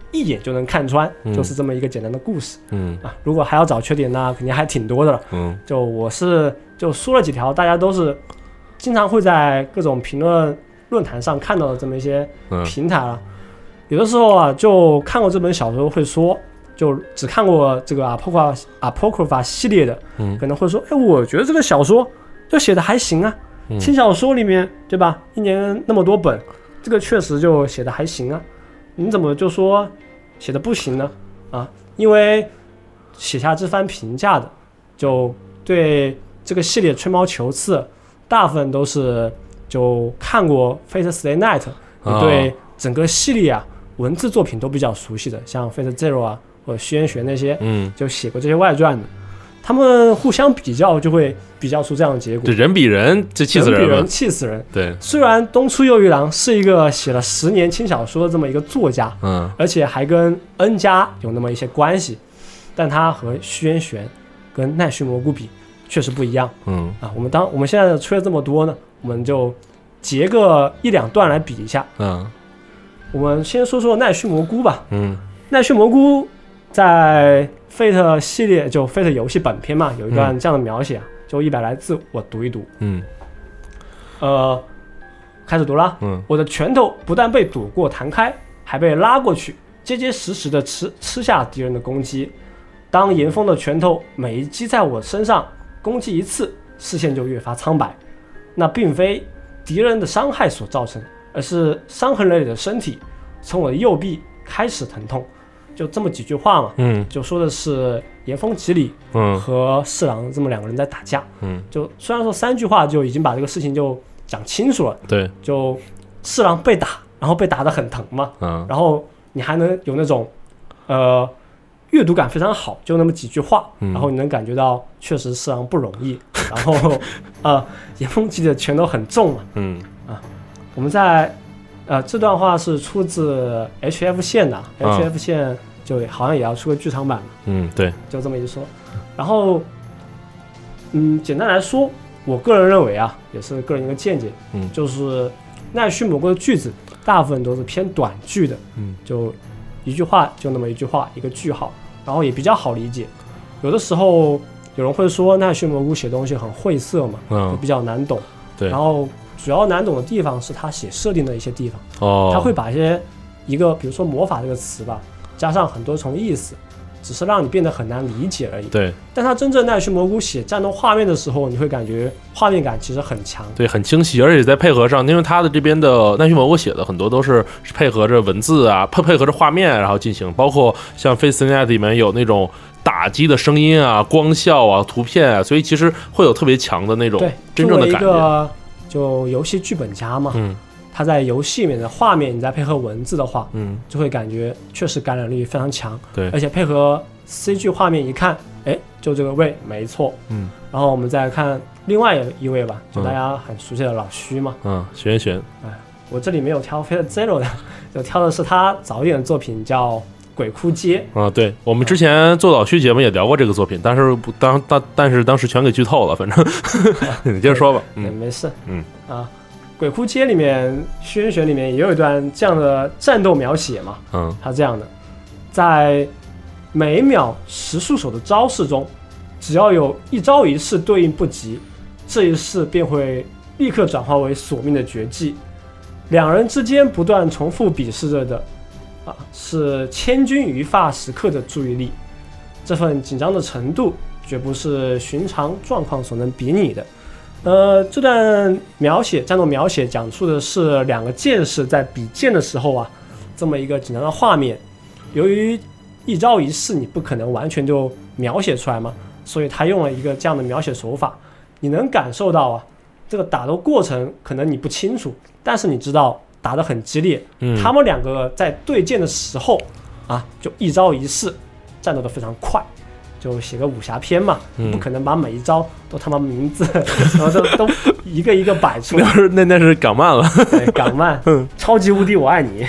一眼就能看穿， 嗯、 就是这么一个简单的故事。 嗯啊，如果还要找缺点呢，肯定还挺多的了。 嗯， 就我是就说了几条，大家都是经常会在各种评论论坛上看到的这么一些平台了。嗯、有的时候啊，就看过这本小说会说，就只看过这个 Apocrypha Apocrypha 系列的， 嗯， 可能会说，哎，我觉得这个小说就写的还行啊。 嗯、 轻小说里面，对吧？一年那么多本，这个确实就写的还行啊。你怎么就说写的不行呢？啊，因为写下这番评价的，就对这个系列吹毛求疵，大部分都是就看过《Fate Stay Night》，也对整个系列啊文字作品都比较熟悉的，像《Fate Zero》啊或者《虚渊玄》那些， 嗯， 就写过这些外传的。他们互相比较，就会比较出这样的结果。 这人比人，这气死人了！ 人比人，气死人。 对， 虽然东出佑一郎是一个写了十年轻小说的这么一个作家， 嗯， 而且还跟 N 家有那么一些关系，但他和虚渊玄跟奈须蘑菇比，确实不一样。 嗯啊，我们当我们现在吹了这么多呢，我们就截个一两段来比一下。 嗯， 我们先说说奈须蘑菇吧。 嗯， 奈须蘑菇在 Fate 系列就 Fate 游戏本篇嘛，有一段这样的描写啊，嗯、就一百来字，我读一读。 嗯， 呃，开始读了。 嗯， 我的拳头不但被躲过弹开，还被拉过去，结结实实的吃吃下敌人的攻击。当严峰的拳头每一击在我身上攻击一次，视线就越发苍白。那并非敌人的伤害所造成，而是伤痕累累的身体从我的右臂开始疼痛。就这么几句话嘛， 嗯， 就说的是岩峰吉里和四郎这么两个人在打架， 嗯， 就虽然说三句话就已经把这个事情就讲清楚了， 对， 就四郎被打，然后被打得很疼嘛， 嗯， 然后你还能有那种，呃，阅读感非常好，就那么几句话， 嗯、 然后你能感觉到确实四郎不容易，然后，呃，岩峰吉里的拳头很重嘛， 嗯， 啊，我们在。呃，这段话是出自 H F 线的、嗯、，H F 线就好像也要出个剧场版嘛。 嗯，对， 就这么一说。然后，嗯，简单来说，我个人认为啊，也是个人一个见解， 嗯， 就是奈须蘑菇的句子大部分都是偏短句的， 嗯， 就一句话就那么一句话，一个句号，然后也比较好理解。有的时候有人会说奈须蘑菇写东西很晦涩嘛， 嗯， 就比较难懂， 对， 然后。主要难懂的地方是他写设定的一些地方， 哦， 他会把一些一个比如说魔法这个词吧，加上很多重意思，只是让你变得很难理解而已。 对， 但他真正奈须蘑菇写战斗画面的时候，你会感觉画面感其实很强， 对，很清晰，而且在配合上，因为他的这边的奈须蘑菇写的很多都是配合着文字啊，配配合着画面，然后进行，包括像 Fate Stay Night 里面有那种打击的声音啊、光效啊、图片啊，所以其实会有特别强的那种真正的感觉。 就游戏剧本家嘛， 嗯， 他在游戏里面的画面，你再配合文字的话， 嗯， 就会感觉确实感染力非常强， 对， 而且配合 C G 画面一看，哎，就这个位没错， 嗯， 然后我们再看另外一位吧，就大家很熟悉的老虚嘛， 嗯，玄玄玄， 哎，我这里没有挑 Fate Zero 的，就挑的是他早一点的作品叫。鬼哭街啊，对，我们之前做老区节目也聊过这个作品，但是不当当但是当时全给剧透了，反正你接着说吧。 嗯，没事。 嗯啊，鬼哭街里面虚渊玄里面也有一段这样的战斗描写嘛。 嗯， 他这样的，在每秒十数手的招式中，只要有一招一式对应不及，这一式便会立刻转化为索命的绝技。两人之间不断重复比试着的。啊，是千钧一发时刻的注意力，这份紧张的程度绝不是寻常状况所能比拟的。呃，这段描写战斗描写讲述的是两个剑士在比剑的时候啊，这么一个紧张的画面。由于一招一式你不可能完全就描写出来嘛，所以他用了一个这样的描写手法，你能感受到啊，这个打斗过程可能你不清楚，但是你知道。打得很激烈， 嗯， 他们两个在对剑的时候啊，就一招一式，战斗的非常快，就写个武侠片嘛， 嗯、 不可能把每一招都他妈名字，然后都都一个一个摆出来。 那是那那是港漫了， 对，港漫，嗯，超级无敌我爱你。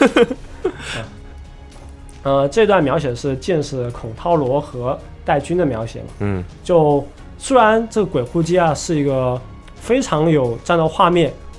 呃，这段描写是剑士孔涛罗和戴军的描写嘛， 嗯， 就虽然这个鬼哭街啊是一个非常有战斗画面。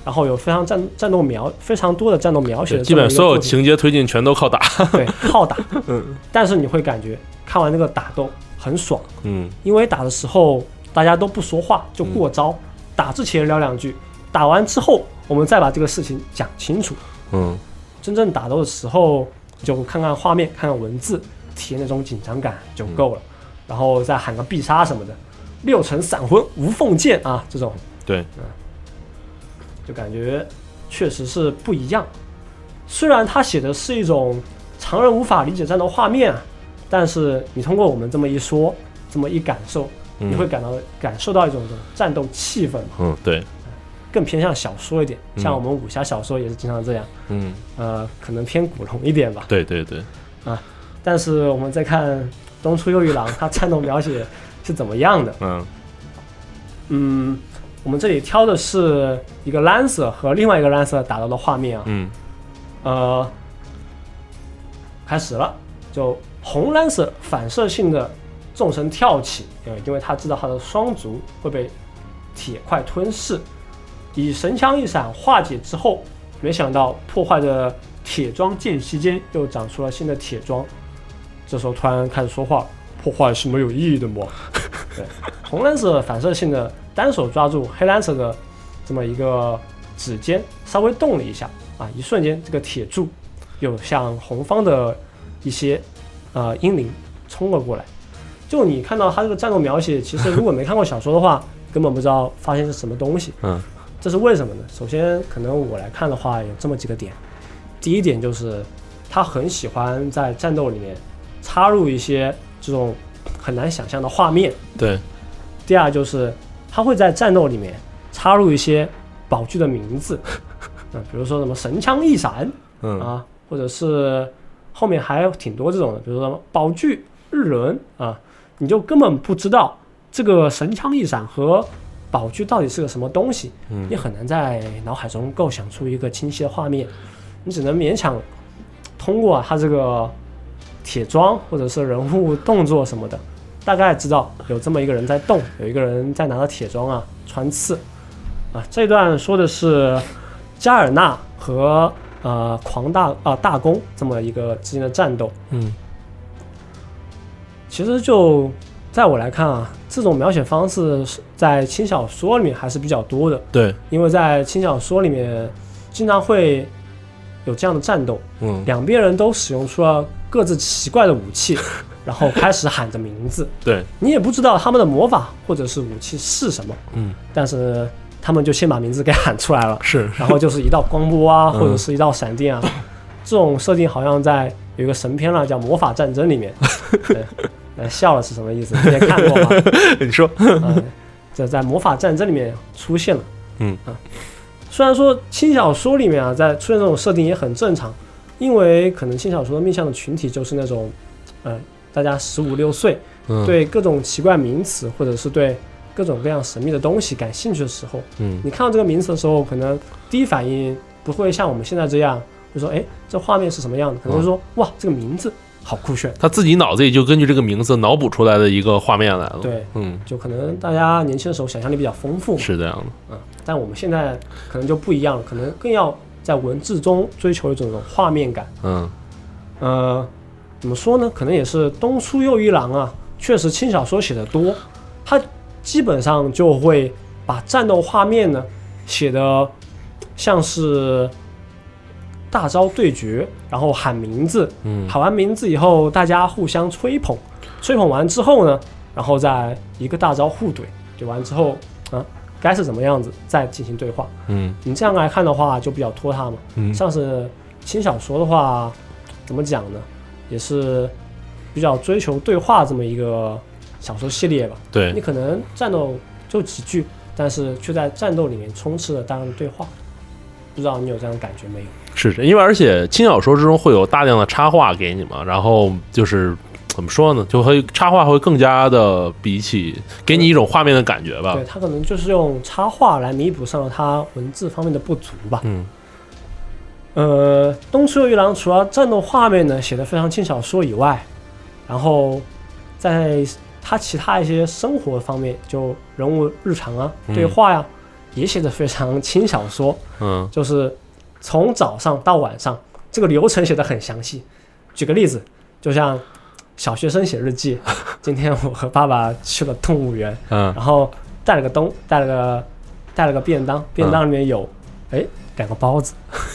然后有非常战战斗描非常多的战斗描写的， 基本所有情节推进全都靠打， 对，靠打。 嗯， 但是你会感觉看完那个打斗很爽， 嗯， 因为打的时候大家都不说话就过招，嗯、打之前聊两句，打完之后我们再把这个事情讲清楚。 嗯， 真正打斗的时候就看看画面，看看文字，体验那种紧张感就够了，嗯、然后再喊个必杀什么的，六成闪魂无缝剑啊，这种对， 嗯，就感觉确实是不一样。虽然他写的是一种常人无法理解战斗画面啊，但是你通过我们这么一说，这么一感受， 嗯、 你会感到感受到一种这种战斗气氛。 嗯，对。 更偏向小说一点，像我们武侠小说也是经常这样， 嗯，呃， 可能偏古龙一点吧。 对对对， 啊，但是我们再看东出佑一郎，他战斗描写是怎么样的？ 嗯嗯，我们这里挑的是一个 Lancer 和另外一个 Lancer 打斗的画面啊， 嗯， 呃，开始了，就红 Lancer 反射性的纵身跳起，呃，因为他知道他的双足会被铁块吞噬。以神枪一闪化解之后，没想到破坏的铁桩间隙间又长出了新的铁桩。这时候突然开始说话，破坏是没有意义的嘛？对，红蓝色反射性的单手抓住黑蓝色的这么一个指尖，稍微动了一下啊，一瞬间这个铁柱又向红方的一些呃英灵冲了过来。就你看到他这个战斗描写，其实如果没看过小说的话，根本不知道发现是什么东西。 嗯。 这是为什么呢？首先，可能我来看的话，有这么几个点。第一点就是，他很喜欢在战斗里面插入一些这种很难想象的画面。 对。 第二就是，他会在战斗里面插入一些宝具的名字，嗯，比如说什么神枪一闪， 嗯啊，或者是后面还有挺多这种的，比如说宝具日轮啊，你就根本不知道这个神枪一闪和宝具到底是个什么东西， 嗯， 你很难在脑海中构想出一个清晰的画面，你只能勉强通过它这个铁桩或者是人物动作什么的，大概知道有这么一个人在动，有一个人在拿着铁桩啊穿刺啊。这段说的是加尔纳和呃狂大啊、呃、大公这么一个之间的战斗， 嗯， 其实就在我来看啊，这种描写方式在轻小说里面还是比较多的。 对， 因为在轻小说里面经常会有这样的战斗， 嗯， 两边人都使用出了各自奇怪的武器，然后开始喊着名字。 对， 你也不知道他们的魔法或者是武器是什么， 嗯， 但是他们就先把名字给喊出来了， 是， 然后就是一道光波啊， 嗯、 或者是一道闪电啊，这种设定好像在有一个神片了，叫《魔法战争》里面。对，呃，笑了是什么意思？你也看过吗？ 你说， 呃，这在《魔法战争》里面出现了。 嗯啊，虽然说轻小说里面啊，在出现这种设定也很正常，因为可能轻小说的面向的群体就是那种，呃，大家十五六岁， 嗯，对各种奇怪名词或者是对各种各样神秘的东西感兴趣的时候， 嗯， 你看到这个名词的时候，可能第一反应不会像我们现在这样，就说，哎，这画面是什么样的？可能会说，嗯、哇，这个名字好酷炫。 他自己脑子里就根据这个名字脑补出来的一个画面来了。 对， 嗯， 就可能大家年轻的时候想象力比较丰富， 是这样的。 嗯，但我们现在可能就不一样了，可能更要在文字中追求一种画面感。 嗯， 呃，怎么说呢？可能也是东出佑一郎啊，确实轻小说写的多，他基本上就会把战斗画面呢写的像是大招对决，然后喊名字， 嗯， 喊完名字以后，大家互相吹捧，吹捧完之后呢，然后再一个大招互怼，怼完之后啊，该是怎么样子再进行对话。 嗯， 你这样来看的话，就比较拖沓嘛。 嗯， 像是轻小说的话，怎么讲呢？也是比较追求对话这么一个小说系列吧。 对， 你可能战斗就几句，但是却在战斗里面充斥了大量的对话。不知道你有这样的感觉没有？ 是的，因为而且轻小说之中会有大量的插画给你嘛，然后就是怎么说呢，就会插画会更加的比起给你一种画面的感觉吧。 对，他可能就是用插画来弥补上了他文字方面的不足吧。 嗯， 呃，东出佑一郎除了战斗画面呢写的非常轻小说以外，然后在他其他一些生活方面，就人物日常啊、对话呀、啊， 也写的非常轻小说， 嗯， 就是从早上到晚上这个流程写的很详细。举个例子，就像小学生写日记，今天我和爸爸去了动物园， 嗯， 然后带了个东，带了个带了个便当，便当里面有哎、嗯、两个包子。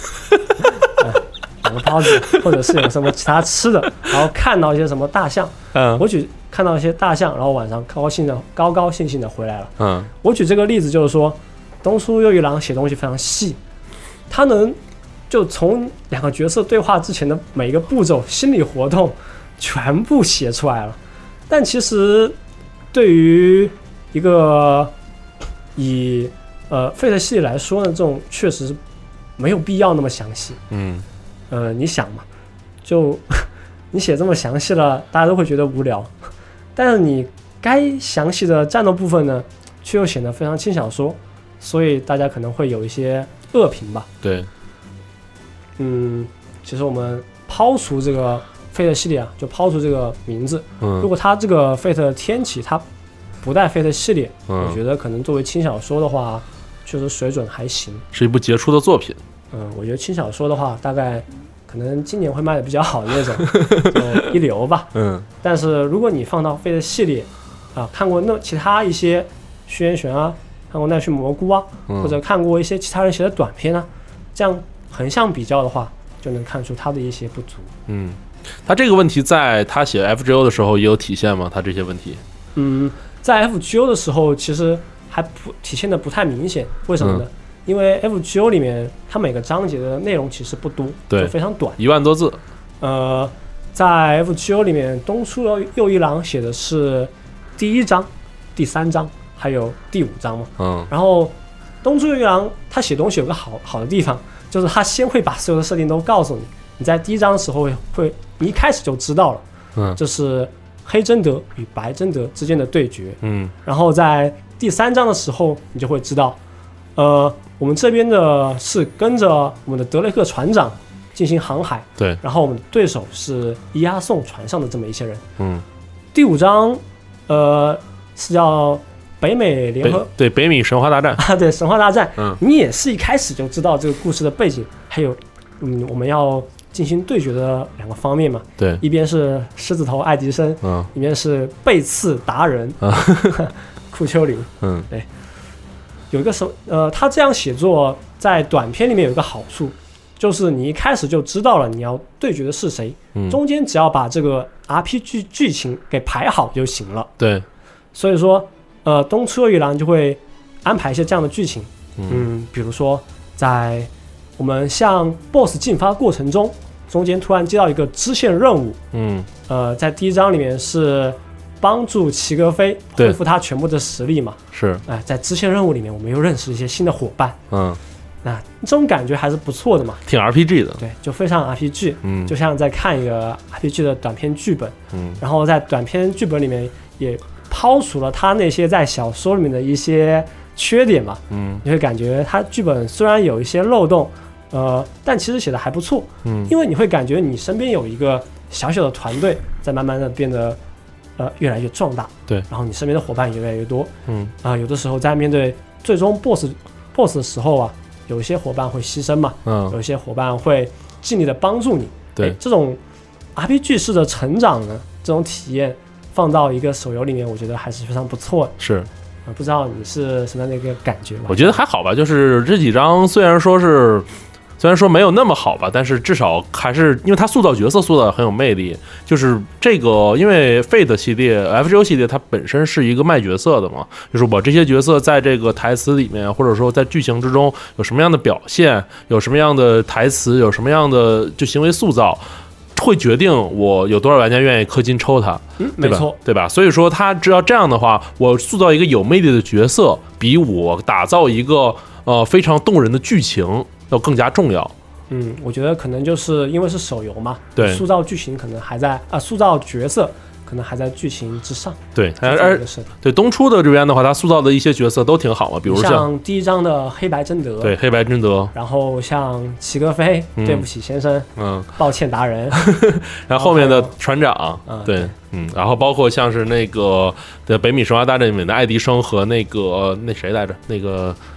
两个包子，或者是有什么其他吃的，然后看到一些什么大象， 嗯， 我举看到一些大象，然后晚上高高兴的高高兴兴的回来了， 嗯， 我举这个例子就是说，东出佑一郎写东西非常细，他能就从两个角色对话之前的每一个步骤、心理活动全部写出来了。但其实对于一个以呃 Fate 系列来说呢，这种确实没有必要那么详细， 嗯。 呃，你想嘛，就你写这么详细了，大家都会觉得无聊。但是你该详细的战斗部分呢，却又显得非常轻小说，所以大家可能会有一些恶评吧。 对， 嗯，其实我们抛除这个 Fate 系列啊，就抛除这个名字， 嗯， 如果它这个 Fate 天启它不带 Fate 系列， 嗯， 我觉得可能作为轻小说的话，确实水准还行， 是一部杰出的作品。 嗯，我觉得轻小说的话，大概可能今年会卖的比较好的那种，就一流吧。 嗯， 但是如果你放到Fate系列啊，看过那其他一些虚渊玄啊，看过奈绪蘑菇啊、嗯，或者看过一些其他人写的短篇啊，这样横向比较的话，就能看出他的一些不足。 嗯，他这个问题在他写 F G O 的时候也有体现吗？他这些问题？ 嗯，在 F G O 的时候其实还不体现的不太明显，为什么呢？嗯，因为 F G O 里面它每个章节的内容其实不多， 对， 就非常短， 一万多字。 呃，在 F G O 里面，东出佑一郎写的是第一章、第三章还有第五章嘛。 嗯。 然后东出佑一郎他写东西有个好好的地方，就是他先会把所有的设定都告诉你，你在第一章的时候会会你一开始就知道了， 嗯， 这是黑贞德与白贞德之间的对决， 嗯， 然后在第三章的时候，你就会知道，呃。我们这边的是跟着我们的德雷克船长进行航海， 对， 然后我们的对手是伊阿宋船上的这么一些人。 嗯， 第五章，呃，是叫北美联合， 对，北美神话大战啊，对，神话大战。 嗯， 你也是一开始就知道这个故事的背景，还有，嗯，我们要进行对决的两个方面嘛。 对， 一边是狮子头爱迪生， 嗯， 一边是背刺达人，嗯，库丘林， 嗯， 对。有一个什呃，他这样写作在短篇里面有一个好处，就是你一开始就知道了你要对决的是谁， 嗯，中间只要把这个 R P G 剧情给排好就行了。 对， 所以说，呃，东出佑一郎就会安排一些这样的剧情，嗯，嗯比如说在我们向 B O S S 进发过程中，中间突然接到一个支线任务， 嗯， 呃，在第一章里面是帮助齐格飞恢复他全部的实力嘛， 是， 哎、呃，在支线任务里面，我们又认识一些新的伙伴， 嗯， 那、呃、这种感觉还是不错的嘛， 挺 R P G 的， 对，就非常 R P G， 嗯， 就像在看一个 R P G 的短篇剧本， 嗯， 然后在短篇剧本里面也抛除了他那些在小说里面的一些缺点嘛， 嗯， 你会感觉他剧本虽然有一些漏洞，呃，但其实写的还不错， 嗯， 因为你会感觉你身边有一个小小的团队在慢慢的变得。呃，越来越壮大， 对， 然后你身边的伙伴也越来越多， 嗯啊、呃，有的时候在面对最终 boss boss 的时候啊，有一些伙伴会牺牲嘛， 嗯， 有一些伙伴会尽力的帮助你， 对， 这种 R P G 式的成长呢，这种体验放到一个手游里面，我觉得还是非常不错的。 是， 呃，不知道你是什么样的一个感觉吧？ 我觉得还好吧，就是这几章虽然说是。虽然说没有那么好吧，但是至少还是因为他塑造角色塑造很有魅力。就是这个，因为 Fate 系列、F G O 系列它本身是一个卖角色的嘛，就是我这些角色在这个台词里面，或者说在剧情之中有什么样的表现，有什么样的台词，有什么样的就行为塑造，会决定我有多少玩家愿意氪金抽它， 嗯， 对吧？ 没错， 对吧？所以说，他只要这样的话，我塑造一个有魅力的角色，比我打造一个呃非常动人的剧情要更加重要。 嗯，我觉得可能就是因为是手游嘛， 对， 塑造剧情可能还在啊、呃，塑造角色可能还在剧情之上。 对，而对东出的这边的话，他塑造的一些角色都挺好嘛，比如 像, 像第一章的黑白贞德， 对，黑白贞德， 然后像齐格飞， 嗯、 对不起先生， 嗯， 抱歉达人， 然后后面的船长， 嗯、 对，对嗯，然后包括像是那个的北美神话大战里面的爱迪生和那个那谁来着，那个。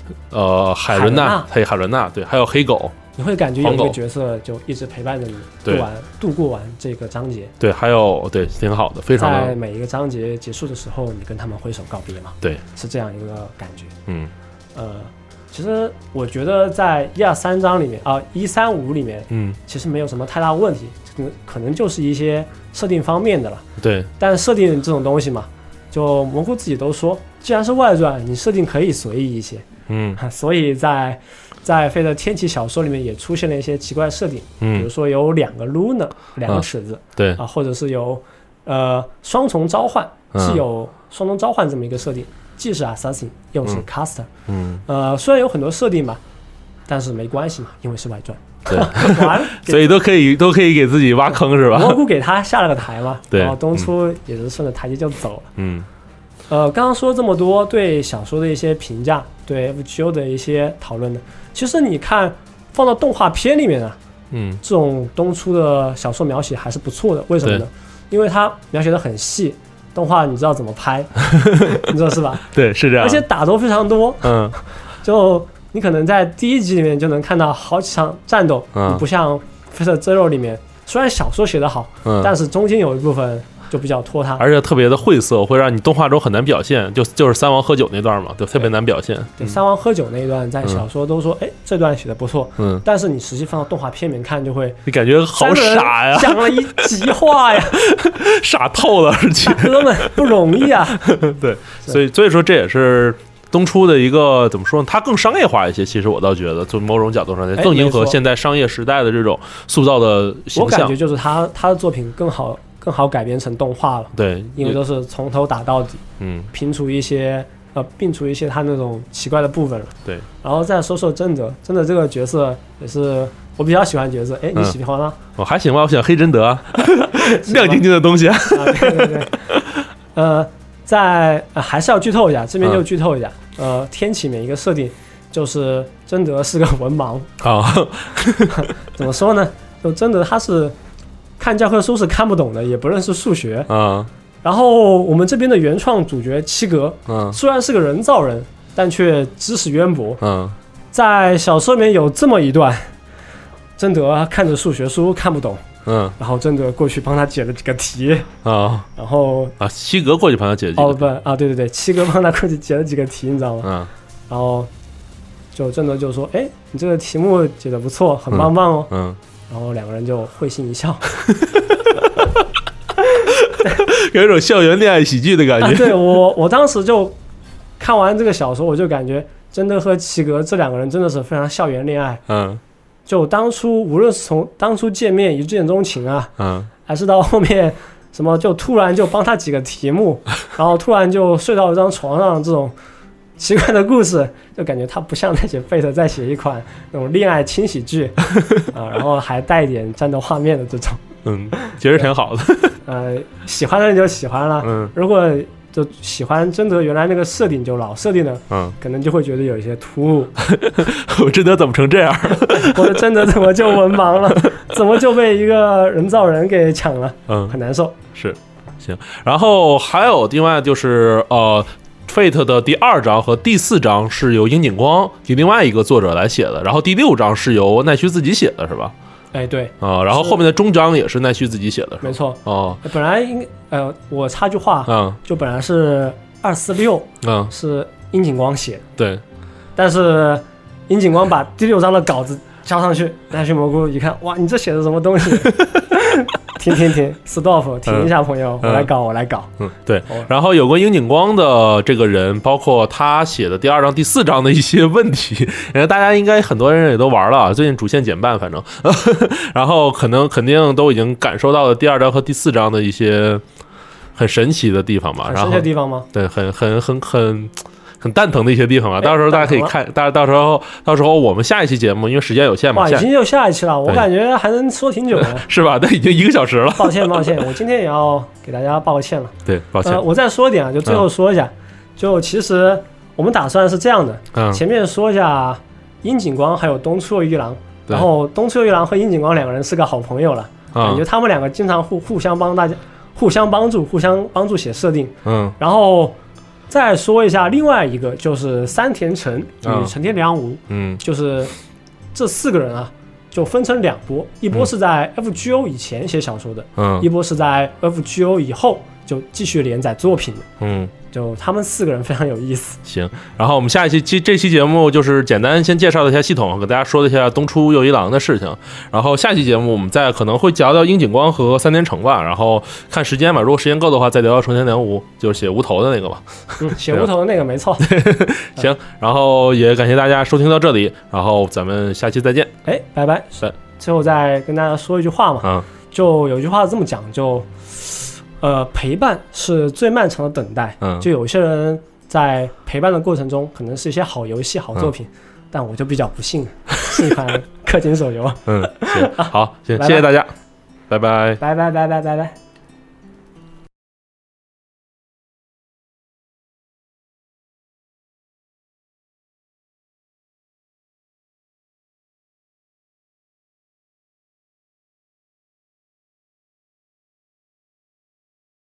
呃，海伦娜，还有海伦娜，对，还有黑狗。 你会感觉有一个角色就一直陪伴着你度完度过完这个章节。 对，还有对，挺好的，非常的。 在每一个章节结束的时候，你跟他们挥手告别嘛。 对， 是这样一个感觉。 嗯， 呃，其实我觉得在一二三章里面啊，一三五里面， 嗯， 其实没有什么太大问题，可能就是一些设定方面的了。 对， 但设定这种东西嘛，就蘑菇自己都说，既然是外传，你设定可以随意一些。 嗯， 所以在在飞的天启小说里面也出现了一些奇怪设定， 嗯， 比如说有两个 Luna 两个尺子， 啊对啊，或者是有呃双重召唤， 嗯、 是有双重召唤这么一个设定，既是 Assassin 又是 Caster， 嗯， 呃，虽然有很多设定吧，但是没关系嘛，因为是外传， 对， 完了， 所以都可以都可以给自己挖坑是吧？ 蘑菇给他下了个台嘛， 对， 然后东出也是顺着台阶就走了， 嗯。 呃，刚刚说这么多对小说的一些评价，对 F G O 的一些讨论的，其实你看放到动画片里面啊， 嗯， 这种东出的小说描写还是不错的。为什么呢？因为它描写的很细，动画你知道怎么拍，你知道是吧？ 对，是这样。 而且打斗非常多， 嗯， 就你可能在第一集里面就能看到好几场战斗， 嗯， 你不像 Fate Zero 里面，虽然小说写得好， 嗯， 但是中间有一部分。就比较拖沓， 而且特别的晦涩，会让你动画中很难表现。就就是三王喝酒那段嘛，就特别难表现。 对，嗯、三王喝酒那一段在小说都说，哎、嗯，这段写的不错， 嗯， 但是你实际放到动画片里面看，就会你感觉好傻呀， 讲了一集话呀， 傻透了，而且哥们不容易啊。 对，所以所以说这也是东出的一个怎么说呢？它更商业化一些。其实我倒觉得，从某种角度上来，更迎合现在商业时代的这种塑造的形象。 我感觉就是他他的作品更好。更好改编成动画了， 对， 因为都是从头打到底， 嗯，拼出一些呃，并出一些他那种奇怪的部分了， 对。 然后再说说真德，真德这个角色也是我比较喜欢角色，哎，你喜欢吗？ 我、嗯哦、还行吧，我喜欢黑真德，亮晶晶的东西啊， 对对对，呃，在、呃、还是要剧透一下，这边就剧透一下，嗯、呃，天启里面一个设定就是真德是个文盲啊， 怎么说呢？就真德他是。看教科书是看不懂的，也不认识数学啊。 然后我们这边的原创主角七格， 嗯， 虽然是个人造人，但却知识渊博。 嗯， 在小说里面有这么一段，真德看着数学书看不懂， 嗯， 然后真德过去帮他解了几个题啊， 然后啊，七格过去帮他解了几个题。 哦不啊，对对对，七格帮他过去解了几个题，你知道吗？ 嗯， 然后就真德就说：“哎，你这个题目解得不错，很棒棒哦。” 嗯。嗯然后两个人就会心一笑， 有一种校园恋爱喜剧的感觉。 啊、对我，我当时就看完这个小说，我就感觉真的和齐格这两个人真的是非常校园恋爱。 嗯， 就当初无论是从当初见面一见钟情啊， 嗯， 还是到后面什么就突然就帮他几个题目，然后突然就睡到一张床上这种。奇怪的故事，就感觉他不像那些Fate在写一款那种恋爱轻喜剧啊，然后还带一点战斗画面的这种， 嗯，其实挺好的。 呃，喜欢的人就喜欢了， 嗯， 如果就喜欢真德原来那个设定就老设定的， 嗯， 可能就会觉得有一些突兀。 我真德怎么成这样？ 我的真德怎么就文盲了？怎么就被一个人造人给抢了？ 嗯， 很难受。 是，行。然后还有另外就是呃。Fate 的第二章和第四章是由樱井光以另外一个作者来写的，然后第六章是由奈绪自己写的，是吧？ 哎，对啊、呃，然后后面的终章也是奈绪自己写的， 没错。 哦， 本来应呃，我插句话， 嗯， 就本来是二四六， 嗯， 是樱井光写的， 对， 但是樱井光把第六章的稿子交上去，奈绪蘑菇一看，哇，你这写的什么东西？停停停 ，stop， 停一下，朋友， 嗯、 我来搞，我来搞。 嗯，对。然后有关樱井光的这个人，包括他写的第二章、第四章的一些问题，因为大家应该很多人也都玩了，最近主线减半，反正，然后可能肯定都已经感受到了第二章和第四章的一些很神奇的地方吧。 很神奇的地方吗？ 对，很很很很。很蛋疼的一些地方啊，到时候大家可以看，大家到时候到时候我们下一期节目，因为时间有限嘛， 哇，已经就下一期了，我感觉还能说挺久的， 是吧？那已经一个小时了。 抱歉抱歉，我今天也要给大家抱歉了。 对，抱歉。 呃，我再说一点啊，就最后说一下，嗯、就其实我们打算是这样的， 嗯， 前面说一下樱井光还有东出一郎，然后东出一郎和樱井光两个人是个好朋友了，嗯、感觉他们两个经常互互相帮大家，互相帮助，互相帮助写设定， 嗯， 然后。 再说一下另外一个，就是山田诚与成田良吾， 嗯， 就是这四个人啊，就分成两波，一波是在 F G O 以前写小说的， 嗯， 一波是在 F G O 以后就继续连载作品的， 嗯。 就他们四个人非常有意思。 行，然后我们下一期期这期节目就是简单先介绍了一下系统，给大家说了一下东出右一郎的事情。然后下期节目我们再可能会聊聊樱井光和三田诚吧，然后看时间吧，如果时间够的话，再聊聊成田良吾，就是写无头的那个吧。 嗯，写无头的那个没错。 行，然后也感谢大家收听到这里，然后咱们下期再见。 哎，拜拜。 拜。 最后再跟大家说一句话嘛， 嗯， 就有句话这么讲，就。呃，陪伴是最漫长的等待。 嗯， 就有些人在陪伴的过程中，可能是一些好游戏、好作品，嗯、但我就比较不幸，是一款氪金手游。 嗯，行，好，行，谢谢大家，拜拜， 拜拜，拜拜，拜拜。